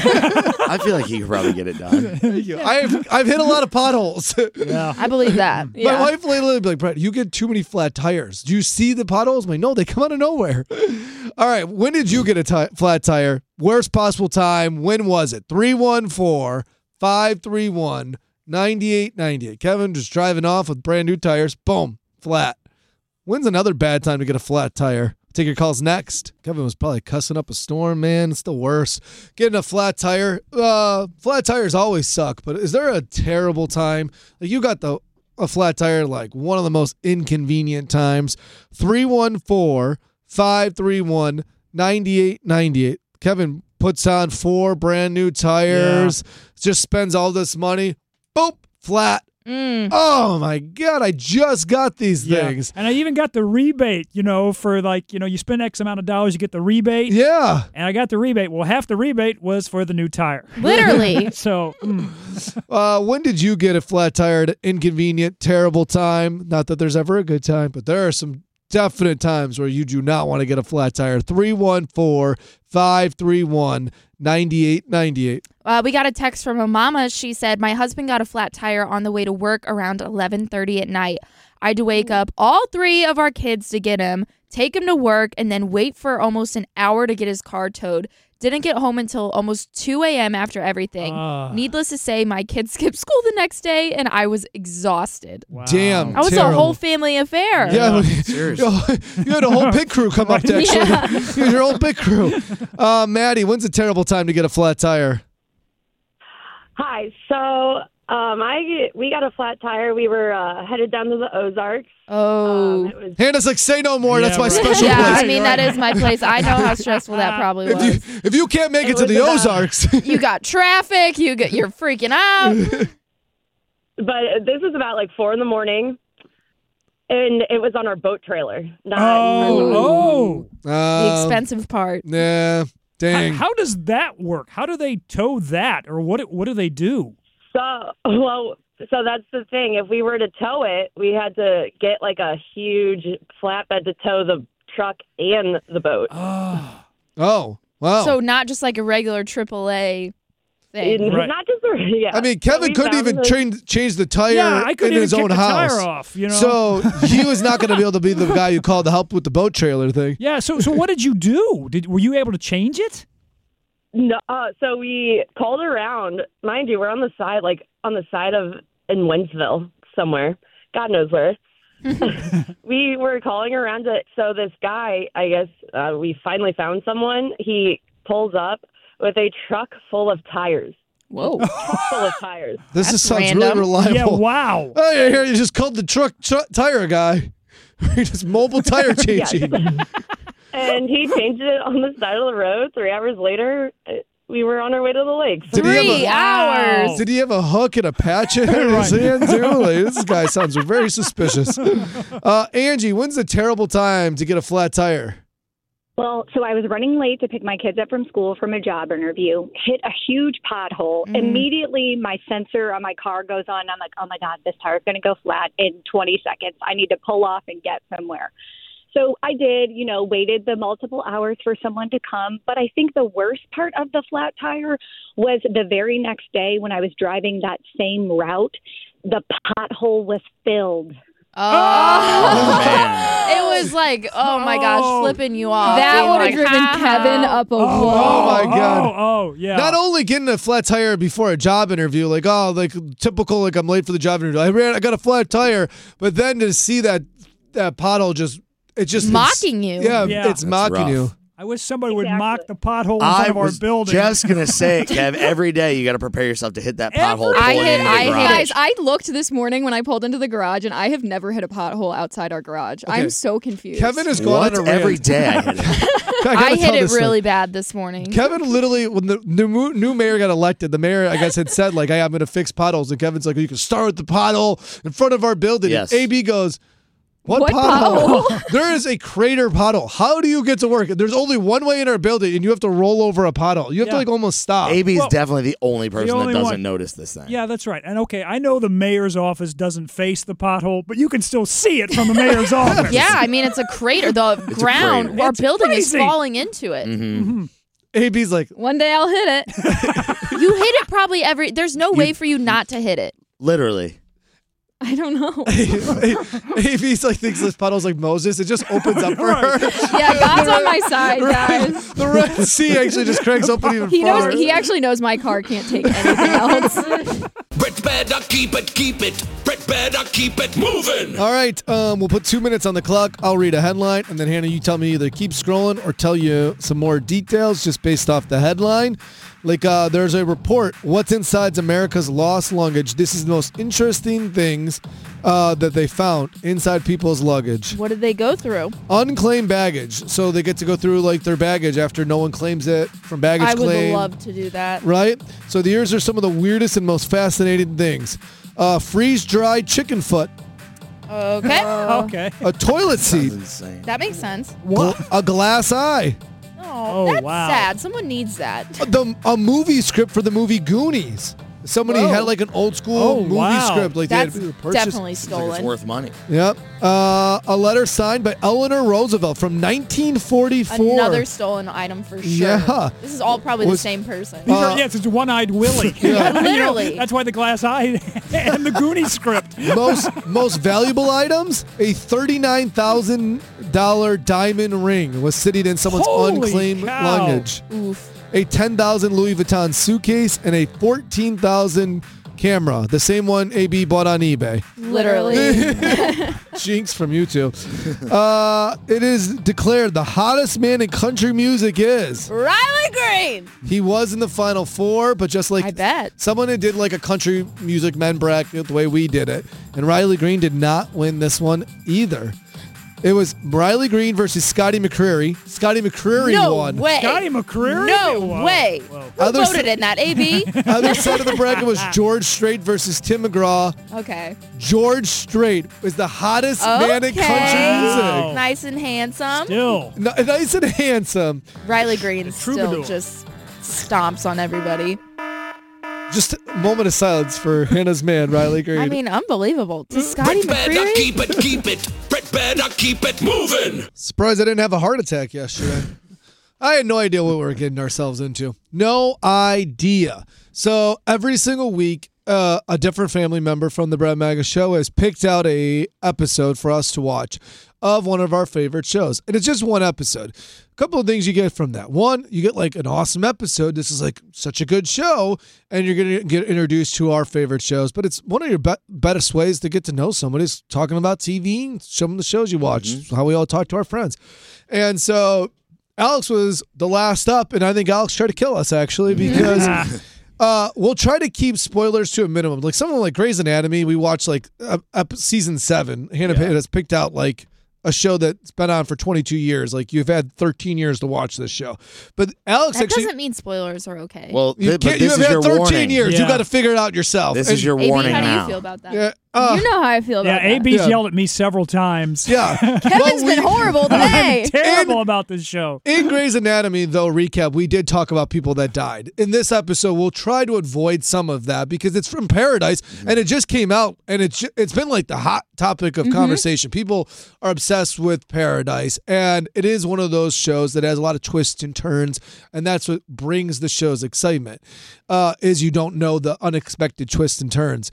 I feel like you could probably get it done. I've I've hit a lot of potholes. Yeah. I believe that. My Yeah. wife lately would be like, Brett, you get too many flat tires. Do you see the potholes? I'm like, no, they come out of nowhere. All right, when did you get a ti- flat tire? Worst possible time. When was it? three one four, five three one, nine eight nine eight. Kevin just driving off with brand new tires. Boom, flat. When's another bad time to get a flat tire? Take your calls next. Kevin was probably cussing up a storm, man. It's the worst. Getting a flat tire. Uh, flat tires always suck, but is there a terrible time? Like you got the a flat tire like one of the most inconvenient times. three one four, five three one, nine eight nine eight. Kevin puts on four brand new tires, just spends all this money. Boop, flat. Mm. Oh my God, I just got these Yeah. things. And I even got the rebate, you know, for like, you know, you spend X amount of dollars, you get the rebate. Yeah. And I got the rebate. Well, half the rebate was for the new tire. Literally. So, mm. Uh, when did you get a flat tire at an inconvenient, terrible time? Not that there's ever a good time, but there are some definite times where you do not want to get a flat tire. three one four, five three one, nine eight nine eight. Uh, we got a text from a mama. She said, my husband got a flat tire on the way to work around eleven thirty at night. I had to wake up all three of our kids to get him, take him to work, and then wait for almost an hour to get his car towed. Didn't get home until almost two a.m. after everything. Ah. Needless to say, my kids skipped school the next day, and I was exhausted. Damn. That was terrible. a whole family affair. Yeah, Seriously. you had a whole pit crew come up to actually. Yeah. You had your whole pit crew. Uh, Maddie, when's a terrible time to get a flat tire? Hi. So um, I we got a flat tire. We were uh, headed down to the Ozarks. Oh. Um, it was Hannah's like, say no more. Yeah, That's my right. special Yeah, place. I mean, that is my place. I know how stressful that probably If was. you, if you can't make it, It to was the about- Ozarks, You got traffic. You get, you're freaking out. But this was about like four in the morning, and it was on our boat trailer. Not Oh, oh. The Um, expensive part. Yeah, How, dang. how does that work? How do they tow that, or what? What do they do? So, well, so that's the thing. If we were to tow it, we had to get like a huge flatbed to tow the truck and the boat. Oh, Oh, wow. So not just like a regular triple A thing. And Right. Not just the, yeah. I mean, So Kevin we couldn't found even the- change change the tire yeah, I in couldn't his even own kick the house. tire off. You know. So he was not going to be able to be the guy who called to help with the boat trailer thing. yeah. So, so what did you do? Did were you able to change it? No, uh, so we called around. Mind you, we're on the side, like on the side of in Wentzville somewhere. God knows where. We were calling around to, so this guy, I guess uh, we finally found someone. He pulls up with a truck full of tires. Whoa. Truck full of tires. This That's is, sounds random. really reliable. Yeah. Wow. Oh, yeah, here you just called the truck tr- tire guy. Just mobile tire changing. And he changed it on the side of the road. Three hours later, uh, we were on our way to the lakes. Did he have Three a- hours. Did he have a hook and a patch in his hand too? Like, this guy sounds very suspicious. Uh, Angie, when's the terrible time to get a flat tire? Well, so I was running late to pick my kids up from school from a job interview, hit a huge pothole. Mhm. Immediately, my sensor on my car goes on. I'm like, oh, my God, this tire's going to go flat in twenty seconds. I need to pull off and get somewhere. So I did, you know, waited the multiple hours for someone to come. But I think the worst part of the flat tire was the very next day when I was driving that same route. the pothole was filled. Oh, man. It was like, oh my gosh, flipping you off. That being would have like, driven "Ha, Kevin ha." up a Oh, wall. Oh, my God. Oh, oh, yeah. Not only getting a flat tire before a job interview, like, oh, like typical, like I'm late for the job interview. I ran, I got a flat tire. But then to see that that pothole just, it just Mocking you. Yeah, Yeah. it's That's mocking rough. you. I wish somebody would Exactly. mock the pothole in front I of our was building. just gonna say it, Kev. Every day you got to prepare yourself to hit that pothole. I pulling hit- into the I hit- garage. Guys, I looked this morning when I pulled into the garage, and I have never hit a pothole outside our garage. Okay. I'm so confused. Kevin is going What? on a rant. Every day I hit it. I, gotta I tell hit it this story. really bad this morning. Kevin literally, when the new, mo- new mayor got elected, the mayor, I guess, had said, like, hey, I'm going to fix potholes. And Kevin's like, you can start with the pothole in front of our building. Yes. And A B goes, what, What pothole? pothole? There is a crater pothole. How do you get to work? There's only one way in our building, and you have to roll over a pothole. You have to, Yeah. like, almost stop. A B is Well, definitely the only person only that doesn't one. notice this thing. Yeah, that's right. And okay, I know the mayor's office doesn't face the pothole, but you can still see it from the mayor's office. Yeah, I mean, it's a crater. The It's a ground, crater. our It's building crazy. is falling into it. Mm-hmm. A B's like, One day I'll hit it. You hit it probably every. There's no way for you not to hit it. Literally. I don't know. A B's like, thinks this puddle's like Moses. It just opens up for her. Yeah, God's on my side, Right. guys. The Red Sea actually just cranks open even He farther. knows. He actually knows my car can't take anything else. Brett better keep it, keep it. Brett better keep it moving. All right, um, we'll put two minutes on the clock. I'll read a headline, and then Hannah, you tell me either keep scrolling or tell you some more details just based off the headline. Like, uh, there's a report, What's Inside America's Lost Luggage. This is the most interesting things uh, that they found inside people's luggage. What did they go through? Unclaimed baggage. So they get to go through, like, their baggage after no one claims it from baggage I would claim. love to do that. Right? So here's are some of the weirdest and most fascinating things. Uh, freeze-dried chicken foot. Okay. Okay. A toilet seat. Insane. That makes sense. Gl- a glass eye. Oh, Oh, that's wow. sad. Someone needs that. The, a movie script for the movie Goonies. Somebody Whoa. had like an old school Oh, movie wow. script. Like That's they had purchased. definitely It's like it's stolen. worth money. Yep. Uh, a letter signed by Eleanor Roosevelt from nineteen forty-four. Another stolen item for sure. Yeah. This is all probably Was- the same person. These Uh, are, yes, it's a one-eyed Willie. Yeah. You know, Literally. that's why the glass eye and the Goonies script. most most valuable items: a thirty-nine thousand dollar diamond ring was sitting in someone's Holy unclaimed cow. luggage. Oof. A ten thousand Louis Vuitton suitcase and a fourteen thousand camera, the same one A B bought on eBay. Literally. Jinx from YouTube. Uh, it is declared the hottest man in country music is. Riley Green. He was in the final four, but just like I bet. someone who did like a country music men bracket the way we did it, and Riley Green did not win this one either. It was Riley Green versus Scotty McCreery. Scotty McCreery No won. way. Scotty McCreery? No Whoa. way. Whoa. Who Other voted s- in that? A B? Other side of the bracket was George Strait versus Tim McGraw. Okay. George Strait was the hottest man in country Wow. music. Nice and handsome. Still. N- nice and handsome. Riley Green still troubadour. just stomps on everybody. Just a moment of silence for Hannah's man, Riley Green. I mean, unbelievable. To Scotty Brett better McCreery? keep it, keep it. Brett better keep it moving. Surprised I didn't have a heart attack yesterday. I had no idea what we were getting ourselves into. No idea. So every single week, uh, a different family member from the Brad Maga Show has picked out a episode for us to watch of one of our favorite shows. And it's just one episode. A couple of things you get from that. One, you get like an awesome episode. This is like such a good show, and you're going to get introduced to our favorite shows. But it's one of your be- best ways to get to know somebody is talking about T V and some of the shows you watch, Mm-hmm. how we all talk to our friends. And so Alex was the last up, and I think Alex tried to kill us actually because uh, we'll try to keep spoilers to a minimum. Like something like Grey's Anatomy, we watched like ep- ep- season seven. Hannah Yeah. has picked out like a show that's been on for twenty-two years. Like you've had thirteen years to watch this show, but Alex That actually. doesn't mean spoilers are okay. Well, You, th- can't, but you this have is had your thirteen warning. years. You Yeah. got to figure it out yourself. This And- is your A B, warning how do now. you feel about that? Yeah, uh, you know how I feel about Yeah, that. A B's Yeah. yelled at me several times. yeah. Kevin's Well, been we- horrible today. I'm terrible And- about this show. In Grey's Anatomy, though, recap, we did talk about people that died. In this episode, we'll try to avoid some of that because it's from Paradise and it just came out and it's ju- it's been like the hot topic of conversation. People are obsessed with Paradise, and it is one of those shows that has a lot of twists and turns, and that's what brings the show's excitement, uh, is you don't know the unexpected twists and turns.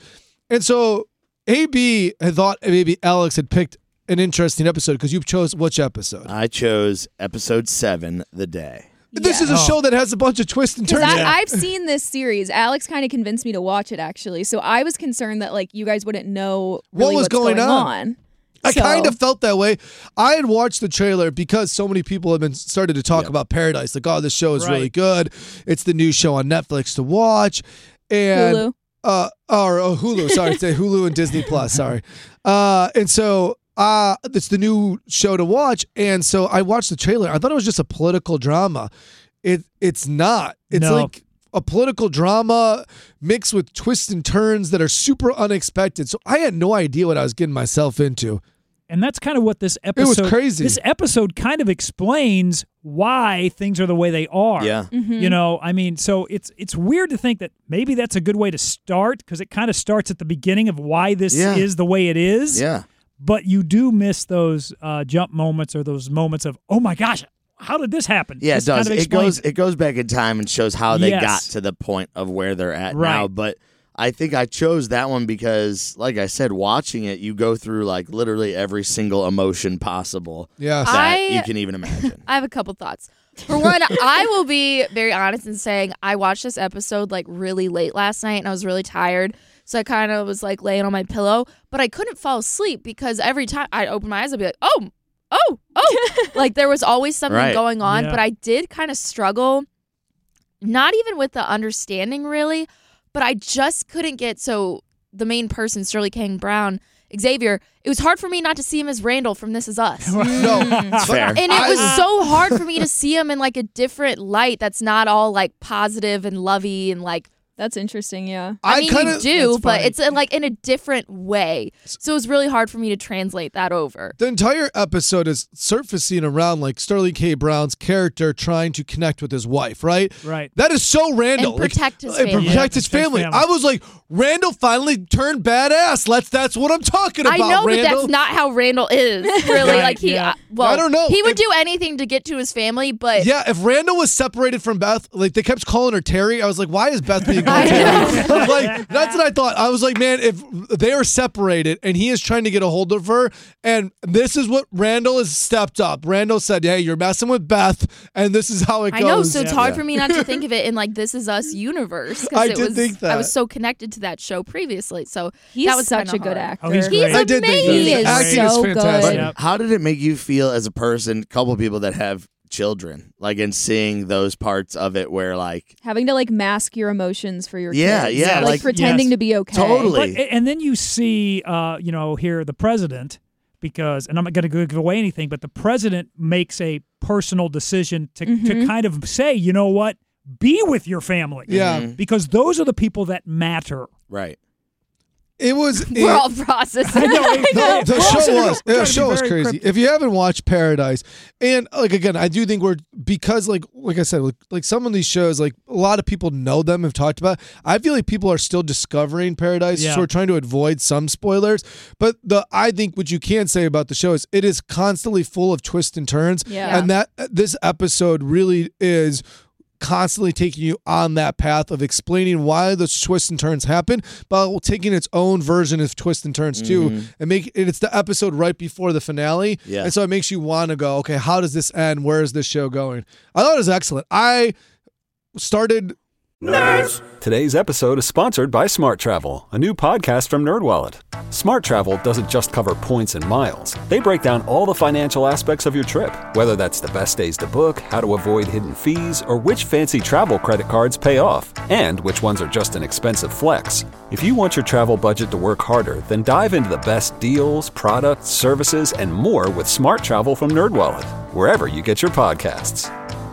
And so A B had thought maybe Alex had picked an interesting episode because you chose which episode? I chose episode seven, The Day. This Yeah. is a show that has a bunch of twists and turns. Because in it. I've seen this series. Alex kind of convinced me to watch it, actually. So I was concerned that like you guys wouldn't know really what was what's going, going on. on. I So- kind of felt that way. I had watched the trailer because so many people have been started to talk about Paradise. Like, oh, this show is really Right. good. It's the new show on Netflix to watch. And Hulu. Uh, or oh, Hulu. Sorry, say Hulu and Disney Plus. Sorry. Uh, and so uh, it's the new show to watch. And so I watched the trailer. I thought it was just a political drama. It it's not. It's No. like a political drama mixed with twists and turns that are super unexpected. So I had no idea what I was getting myself into. And that's kind of what this was episode crazy. This episode kind of explains why things are the way they are. Yeah. Mhm. You know, I mean, so it's it's weird to think that maybe that's a good way to start because it kind of starts at the beginning of why this Yeah. is the way it is. Yeah. But you do miss those uh, jump moments or those moments of, oh my gosh, how did this happen? Yeah, This it does. kind of it goes explains it goes back in time and shows how they Yes. got to the point of where they're at Right. now. But I think I chose that one because, like I said, watching it, you go through like literally every single emotion possible Yes. that I- you can even imagine. I have a couple thoughts. For one, I will be very honest in saying I watched this episode like really late last night and I was really tired. So I kind of was like laying on my pillow, but I couldn't fall asleep because every time I opened my eyes, I'd be like, oh, oh, oh. Like there was always something Right. going on, Yeah. but I did kind of struggle, not even with the understanding really, but I just couldn't get, so the main person, Sterling King Brown, Xavier, it was hard for me not to see him as Randall from This Is Us. No, It's fair. And it was so hard for me to see him in like a different light that's not all like positive and lovey and like That's interesting, yeah. I, I mean kinda- you do, that's but fine. it's uh, like in a different way. So it was really hard for me to translate that over. The entire episode is surfacing around like Sterling K. Brown's character trying to connect with his wife, right? Right. That is so Randall. And protect his and family. protect Yeah, his protect family. family. I was like, Randall finally turned badass. Let's. That's what I'm talking about. I know, Randall. but that's not how Randall is. Really, Right, like he. yeah. Uh, well, I don't know. He would If- do anything to get to his family, but Yeah, if Randall was separated from Beth, like they kept calling her Terry, I was like, why is Beth being called Terry? Like that's what I thought. I was like, man, if they are separated and he is trying to get a hold of her, and this is what Randall has stepped up. Randall said, hey, you're messing with Beth, and this is how it I goes. know, so it's Yeah. hard Yeah. for me not to think of it in like This Is Us universe. 'cause I it did was, think that. I was so connected to that show previously, so He's that was such kinda a good hard. actor. Oh, he's He's great. I did think that. He is Acting is so fantastic. good. Yeah. How did it make you feel as a person, couple people that have children, like in seeing those parts of it where like Having to like mask your emotions for your Yeah, kids. yeah, Like, like- pretending Yes. to be okay. Totally. But, and then you see, uh, you know, here the president, because, and I'm not going to give away anything, but the president makes a personal decision to, to Mhm. kind of say, you know what, be with your family. Yeah. Mhm. Because those are the people that matter. right. It was. We're it- all processing. I know. the, the We're also show gonna- was we're the trying to show be was very crazy. cryptic. If you haven't watched Paradise, and like again, I do think we're because like like I said, like, like some of these shows, like a lot of people know them, have talked about. I feel like people are still discovering Paradise, Yeah. so we're trying to avoid some spoilers. But the I think what you can say about the show is it is constantly full of twists and turns, Yeah. and that this episode really is constantly taking you on that path of explaining why those twists and turns happen, but taking its own version of twists and turns too, Mhm. and make and it's the episode right before the finale, Yeah. and so it makes you want to go, okay, how does this end? Where is this show going? I thought it was excellent. I started. Today's episode is sponsored by Smart Travel, a new podcast from NerdWallet. Smart Travel doesn't just cover points and miles. They break down all the financial aspects of your trip, whether that's the best days to book, how to avoid hidden fees, or which fancy travel credit cards pay off, and which ones are just an expensive flex. If you want your travel budget to work harder, then dive into the best deals, products, services, and more with Smart Travel from NerdWallet, wherever you get your podcasts.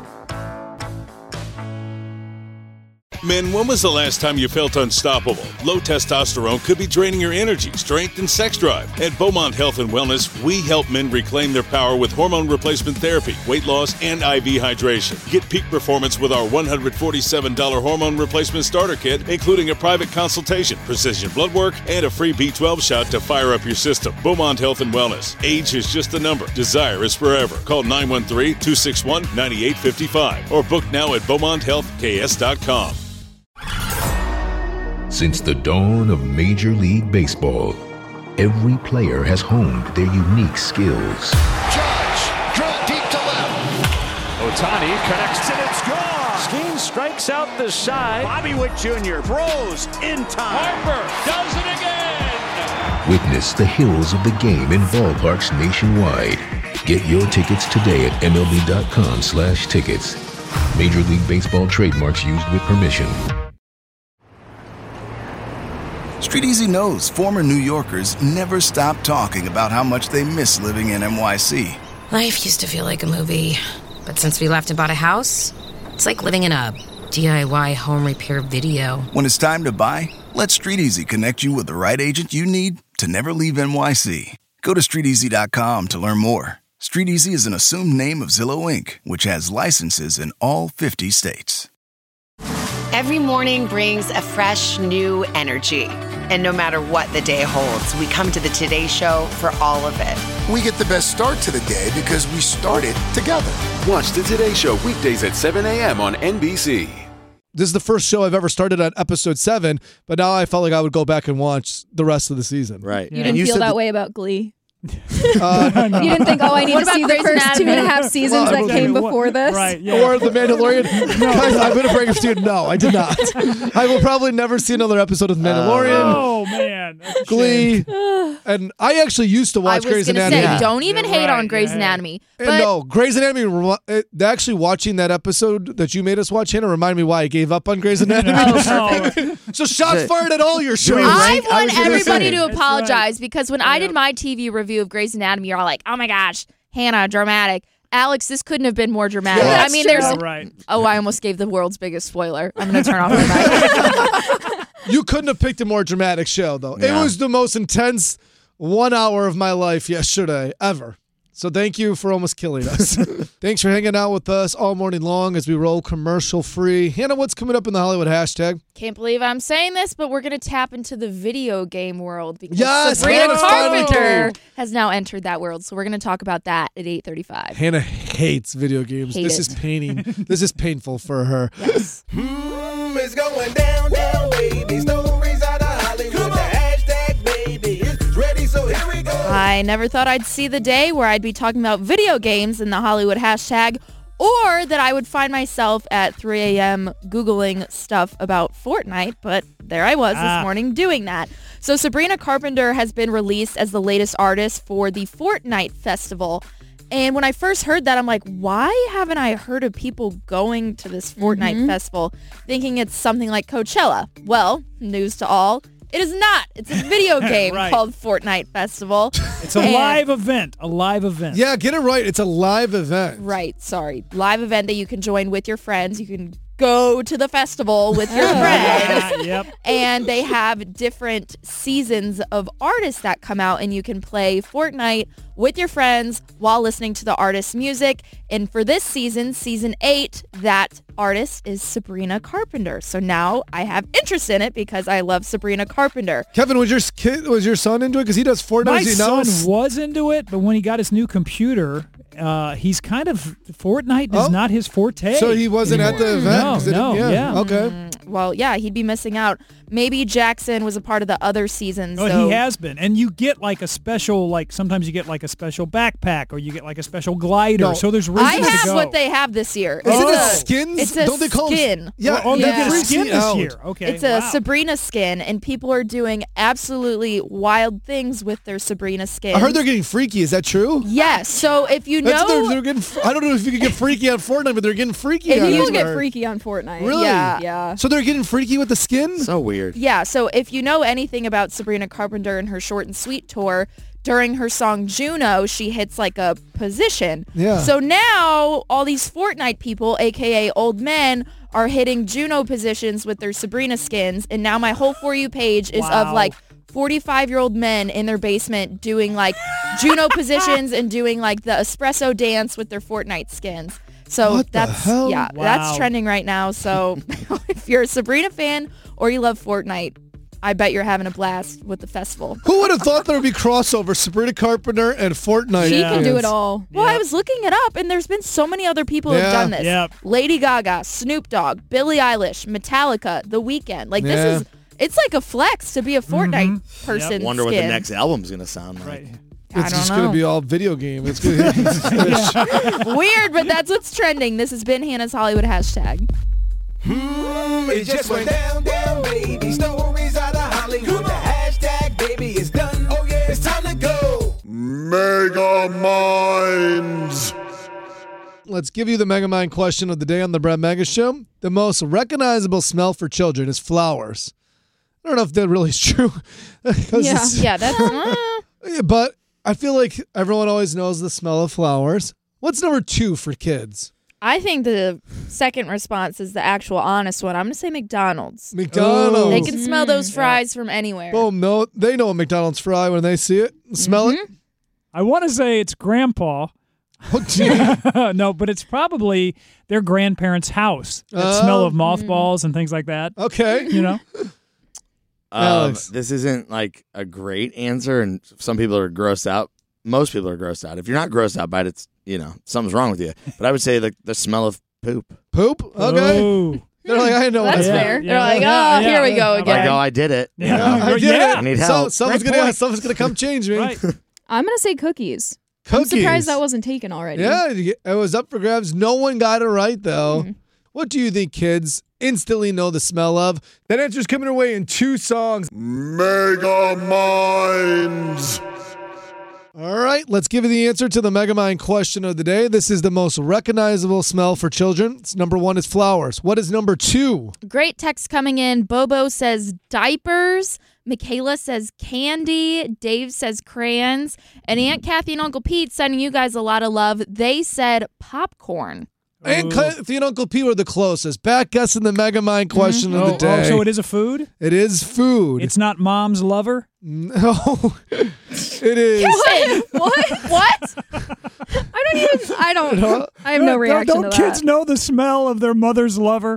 Men, when was the last time you felt unstoppable? Low testosterone could be draining your energy, strength, and sex drive. At Beaumont Health and Wellness, we help men reclaim their power with hormone replacement therapy, weight loss, and I V hydration. Get peak performance with our one hundred forty-seven dollars hormone replacement starter kit, including a private consultation, precision blood work, and a free B twelve shot to fire up your system. Beaumont Health and Wellness. Age is just a number. Desire is forever. Call nine one three, two six one, nine eight five five or book now at beaumont health k s dot com. Since the dawn of Major League Baseball, every player has honed their unique skills. Judge, drill deep to left. Ohtani connects and it's gone. Skeen strikes out the side. Bobby Witt Junior throws in time. Harper does it again. Witness the heroes of the game in ballparks nationwide. Get your tickets today at M L B dot com slash tickets. Major League Baseball trademarks used with permission. Street Easy knows former New Yorkers never stop talking about how much they miss living in N Y C. Life used to feel like a movie, but since we left and bought a house, it's like living in a D I Y home repair video. When it's time to buy, let Street Easy connect you with the right agent you need to never leave N Y C. Go to street easy dot com to learn more. Street Easy is an assumed name of Zillow Incorporated, which has licenses in all fifty states. Every morning brings a fresh, new energy. And no matter what the day holds, we come to the Today Show for all of it. We get the best start to the day because we started together. Watch the Today Show weekdays at seven a.m. on N B C. This is the first show I've ever started at episode seven, but now I felt like I would go back and watch the rest of the season. Right. You didn't feel that way about Glee? Uh, You didn't think, oh, I need What to about see the Grey's first two and a Anatomy? half seasons Well, that came what- before this? Right, yeah. Or The Mandalorian. Guys, I'm going to break it to you. No, I did not. I will probably never see another episode of The Mandalorian. Oh, man. That's a Glee. shame. And I actually used to I watch was Grey's gonna Anatomy. say, don't even You're hate right, on Grey's yeah. Anatomy. And But no, Grey's Anatomy, remi- it- actually watching that episode that you made us watch, Hannah, reminded me why I gave up on Grey's Anatomy. Oh, So shots fired at all your shows. I rank- I want was gonna everybody say. to That's apologize because when I did my T V review of Grey's Anatomy, you're all like, "Oh my gosh, Hannah, dramatic." Alex, this couldn't have been more dramatic. Yeah, I that's mean, true. there's. All right. Oh, I almost gave the world's biggest spoiler. I'm gonna turn off my mic. You couldn't have picked a more dramatic show, though. It Yeah. was the most intense one hour of my life yesterday, ever. So thank you for almost killing us. Thanks for hanging out with us all morning long as we roll commercial free. Hannah, what's coming up in the Hollywood hashtag? Can't believe I'm saying this, but we're gonna tap into the video game world because Yes, Sabrina Hannah's finally Carpenter came. has now entered that world. So we're gonna talk about that at eight thirty-five. Hannah hates video games. Hate this it. is paining. This is painful for her. Yes. Mm, it's going down, down, baby. Stories out of Hollywood. The hashtag, baby, is ready, so here we go. I never thought I'd see the day where I'd be talking about video games in the Hollywood hashtag, or that I would find myself at three a.m. Googling stuff about Fortnite, but there I was Ah. this morning doing that. So Sabrina Carpenter has been released as the latest artist for the Fortnite Festival. And when I first heard that, I'm like, why haven't I heard of people going to this Fortnite Mhm. festival thinking it's something like Coachella? Well, news to all. It is not. It's a video game Right. called Fortnite Festival. It's a And- live event. A live event. Yeah, get it right. It's a live event. Right, sorry. Live event that you can join with your friends. You can go to the festival with your Oh. friends. Yeah, yep. And they have different seasons of artists that come out, and you can play Fortnite with your friends while listening to the artist's music. And for this season, season eight, that artist is Sabrina Carpenter. So now I have interest in it because I love Sabrina Carpenter. Kevin, was your s- kid, was your son into it? Because he does Fortnite. My Is he now? son was into it, but when he got his new computer, uh, he's kind of Fortnite is Oh. not his forte. So he wasn't at the anymore. event? No, 'Cause it no, didn't- yeah. Okay. Well, yeah, he'd be missing out. Maybe Jackson was a part of the other seasons. Oh, so he has been, and you get like a special, like sometimes you get like a special backpack, or you get like a special glider. No. So there's I reasons to have go. what they have this year. Isn't It's it a- skins? It's a Don't they call 'em- skin. Yeah, Oh, that you get a freaks skin me this out. year. Okay, It's a wow. Sabrina skin, and people are doing absolutely wild things with their Sabrina skin. I heard they're getting freaky. Is that true? Yes. So if you That's know, they're, they're getting. fr- I don't know if you can get freaky on Fortnite, but they're getting freaky. If on you it, People is what I get heard. freaky on Fortnite. Really? Yeah. Yeah. So they're getting freaky with the skin. So weird. yeah. So if you know anything about Sabrina Carpenter and her Short and Sweet tour, during her song Juno, she hits like a position. Yeah. So now all these Fortnite people, aka old men, are hitting Juno positions with their Sabrina skins, and now my whole For You page is of Wow. like forty-five-year-old men in their basement doing like Juno positions and doing like the espresso dance with their Fortnite skins. So What the that's hell? yeah, Wow. that's trending right now. So if you're a Sabrina fan or you love Fortnite, I bet you're having a blast with the festival. Who would have thought there would be crossover Sabrina Carpenter and Fortnite? She Yeah. can do it all. Well, I Yep. was looking it up, and there's been so many other people who Yeah. have done this. Yep. Lady Gaga, Snoop Dogg, Billie Eilish, Metallica, The Weeknd. Like, Yeah. this is, It's like a flex to be a Fortnite Mhm. person. Yep. Wonder what the skin. next album's gonna sound like. Right. I It's don't just know. going to be all video game. It's gonna Weird, but that's what's trending. This has been Hannah's Hollywood hashtag. Hmm, it just went down, down, baby. Stories out of Hollywood. The hashtag, baby, is done. Oh, yeah, it's time to go. Mega Minds. Let's give you the Mega Mind question of the day on the Brett Mega Show. The most recognizable smell for children is flowers. I don't know if that really is true. 'Cause Yeah, it's- yeah, that's. uh, But I feel like everyone always knows the smell of flowers. What's number two for kids? I think the second response is the actual honest one. I'm going to say McDonald's. McDonald's. They can smell those fries from anywhere. Boom, no, they know a McDonald's fry when they see it. Smell it. I want to say it's grandpa. No, but it's probably their grandparents' house. That Oh. smell of mothballs and things like that. Okay. You know? Um, Alex. this isn't like a great answer, and some people are grossed out. Most people are grossed out. If you're not grossed out by it, it's, you know, something's wrong with you. But I would say the, the smell of poop. Poop? Okay. Oh. They're like, I know. That's what fair. Yeah, They're like, yeah, oh, yeah, here we yeah. go Like, Like, again. oh, I did it. You Yeah. know? I did Yeah. it. I need So, help. someone's Great gonna, point. someone's gonna come change me. Right. I'm gonna say cookies. Cookies. I'm surprised that wasn't taken already. Yeah, it was up for grabs. No one got it right though. Mm. What do you think kids instantly know the smell of? That answer's coming away in two songs. Mega Minds. All right, let's give you the answer to the Mega Mind question of the day. This is the most recognizable smell for children. It's number one is flowers. What is number two? Great text coming in. Bobo says diapers. Michaela says candy. Dave says crayons. And Aunt Kathy and Uncle Pete sending you guys a lot of love. They said popcorn. And Kathy and Uncle Pete were the closest. Back guessing the Mega Mind question of the Oh, day. oh, so it is a food? It is food. It's not mom's lover? No, it is. Wait, what? What? I don't even. I don't. I have no Don't- reaction Don't to kids that. know the smell of their mother's lover?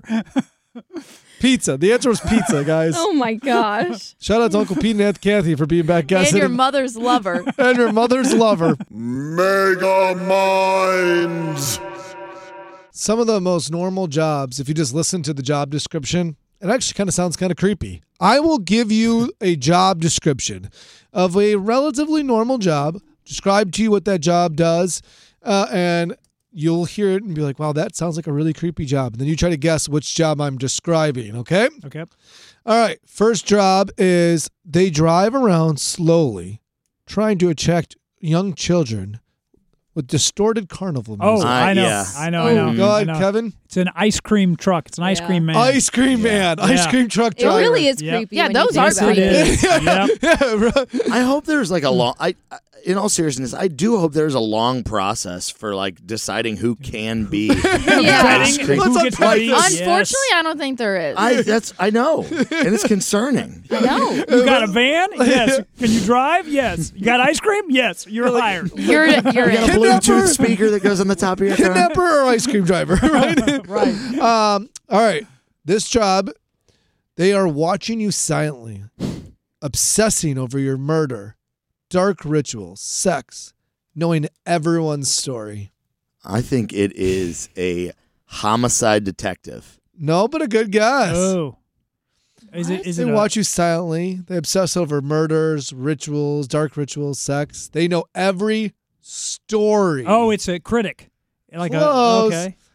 Pizza. The answer was pizza, guys. Oh my gosh. Shout out to Uncle Pete and Aunt Kathy for being back And guessing. your mother's lover. and your mother's lover. Mega Minds. Some of the most normal jobs, if you just listen to the job description, it actually kind of sounds kind of creepy. I will give you a job description of a relatively normal job, describe to you what that job does, uh, and you'll hear it and be like, wow, that sounds like a really creepy job. And then you try to guess which job I'm describing, okay? Okay. All right. First job is they drive around slowly trying to attract young children with distorted carnival Oh, music. I know. yeah. I know. I know. Go I ahead, know. Kevin. It's an ice cream truck. It's an ice Yeah. cream man. Ice cream man. Ice Yeah. cream truck It driver. really is Yep. creepy. Yeah, when you those think are about It it. is. Yep. Yeah, right. I hope there's like a long. I, I, in all seriousness, I do hope there's a long process for like deciding who can be. Yeah. ice cream. Let's Who gets unpack to be- this. Unfortunately, I don't think there is. I that's I know, and it's concerning. no. You got a van? Yes. Can you drive? Yes. You got ice cream? Yes. You're hired. You're, you're You got a in. Kidnapper. Bluetooth speaker that goes on the top of your car. Kidnapper or ice cream driver, right? Right. Um, all right. This job, they are watching you silently, obsessing over your murder, dark rituals, sex, knowing everyone's story. I think it is a homicide detective. No, but a good guess. Oh. Is it? Is They it? a- watch you silently. They obsess over murders, rituals, dark rituals, sex. They know every story. Oh, it's a critic. Like Close. a. Okay.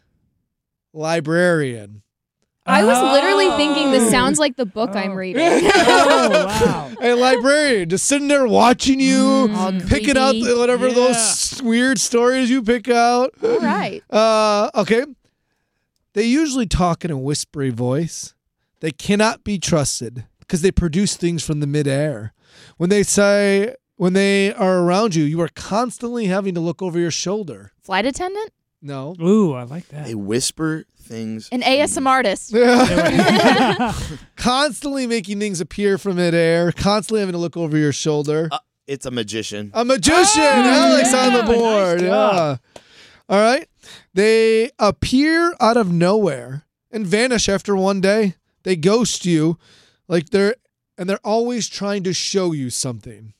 Librarian. I was literally Oh. thinking this sounds like the book I'm reading. Oh wow. A librarian just sitting there watching you, All picking out creepy. whatever Yeah. those weird stories you pick out. All right. Uh, okay. They usually talk in a whispery voice. They cannot be trusted because they produce things from the midair. When they say, when they are around you, you are constantly having to look over your shoulder. Flight attendant? No. Ooh, I like that. They whisper things. An A S M artist. Constantly making things appear from midair, constantly having to look over your shoulder. Uh, it's a magician. A magician, Alex on the yeah, board. nice yeah. job. All right. They appear out of nowhere and vanish after one day. They ghost you, like they're and they're always trying to show you something.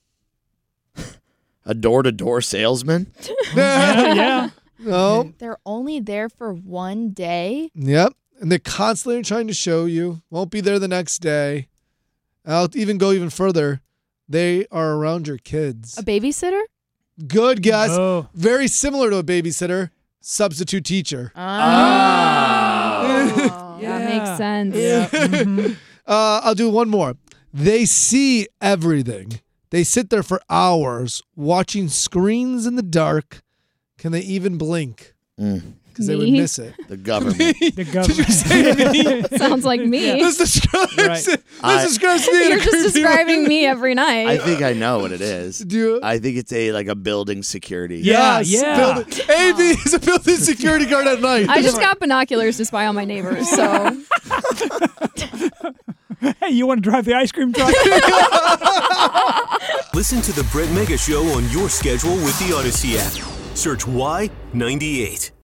A door-to-door salesman. Yeah, yeah. No. They're only there for one day. Yep. And they're constantly trying to show you. Won't be there the next day. I'll even go even further. They are around your kids. A babysitter? Good guess. Oh. Very similar to a babysitter. Substitute teacher. Oh. That makes sense. Yeah. Mhm. Uh, I'll do one more. They see everything. They sit there for hours watching screens in the dark. Can they even blink? Because they would Me? miss it. The government. The government. Sounds like me. This describes, Right. this I- describes me in a You're just creepy describing way. me every night. I think I know what it is. Do you? I think it's a like a building security. Yeah, Yes, yeah. building- A B is a building security guard at night. I just got binoculars to spy on my neighbors, so Hey, you want to drive the ice cream truck? Listen to the Brett Mega Show on your schedule with the Odyssey app. Search Y ninety-eight.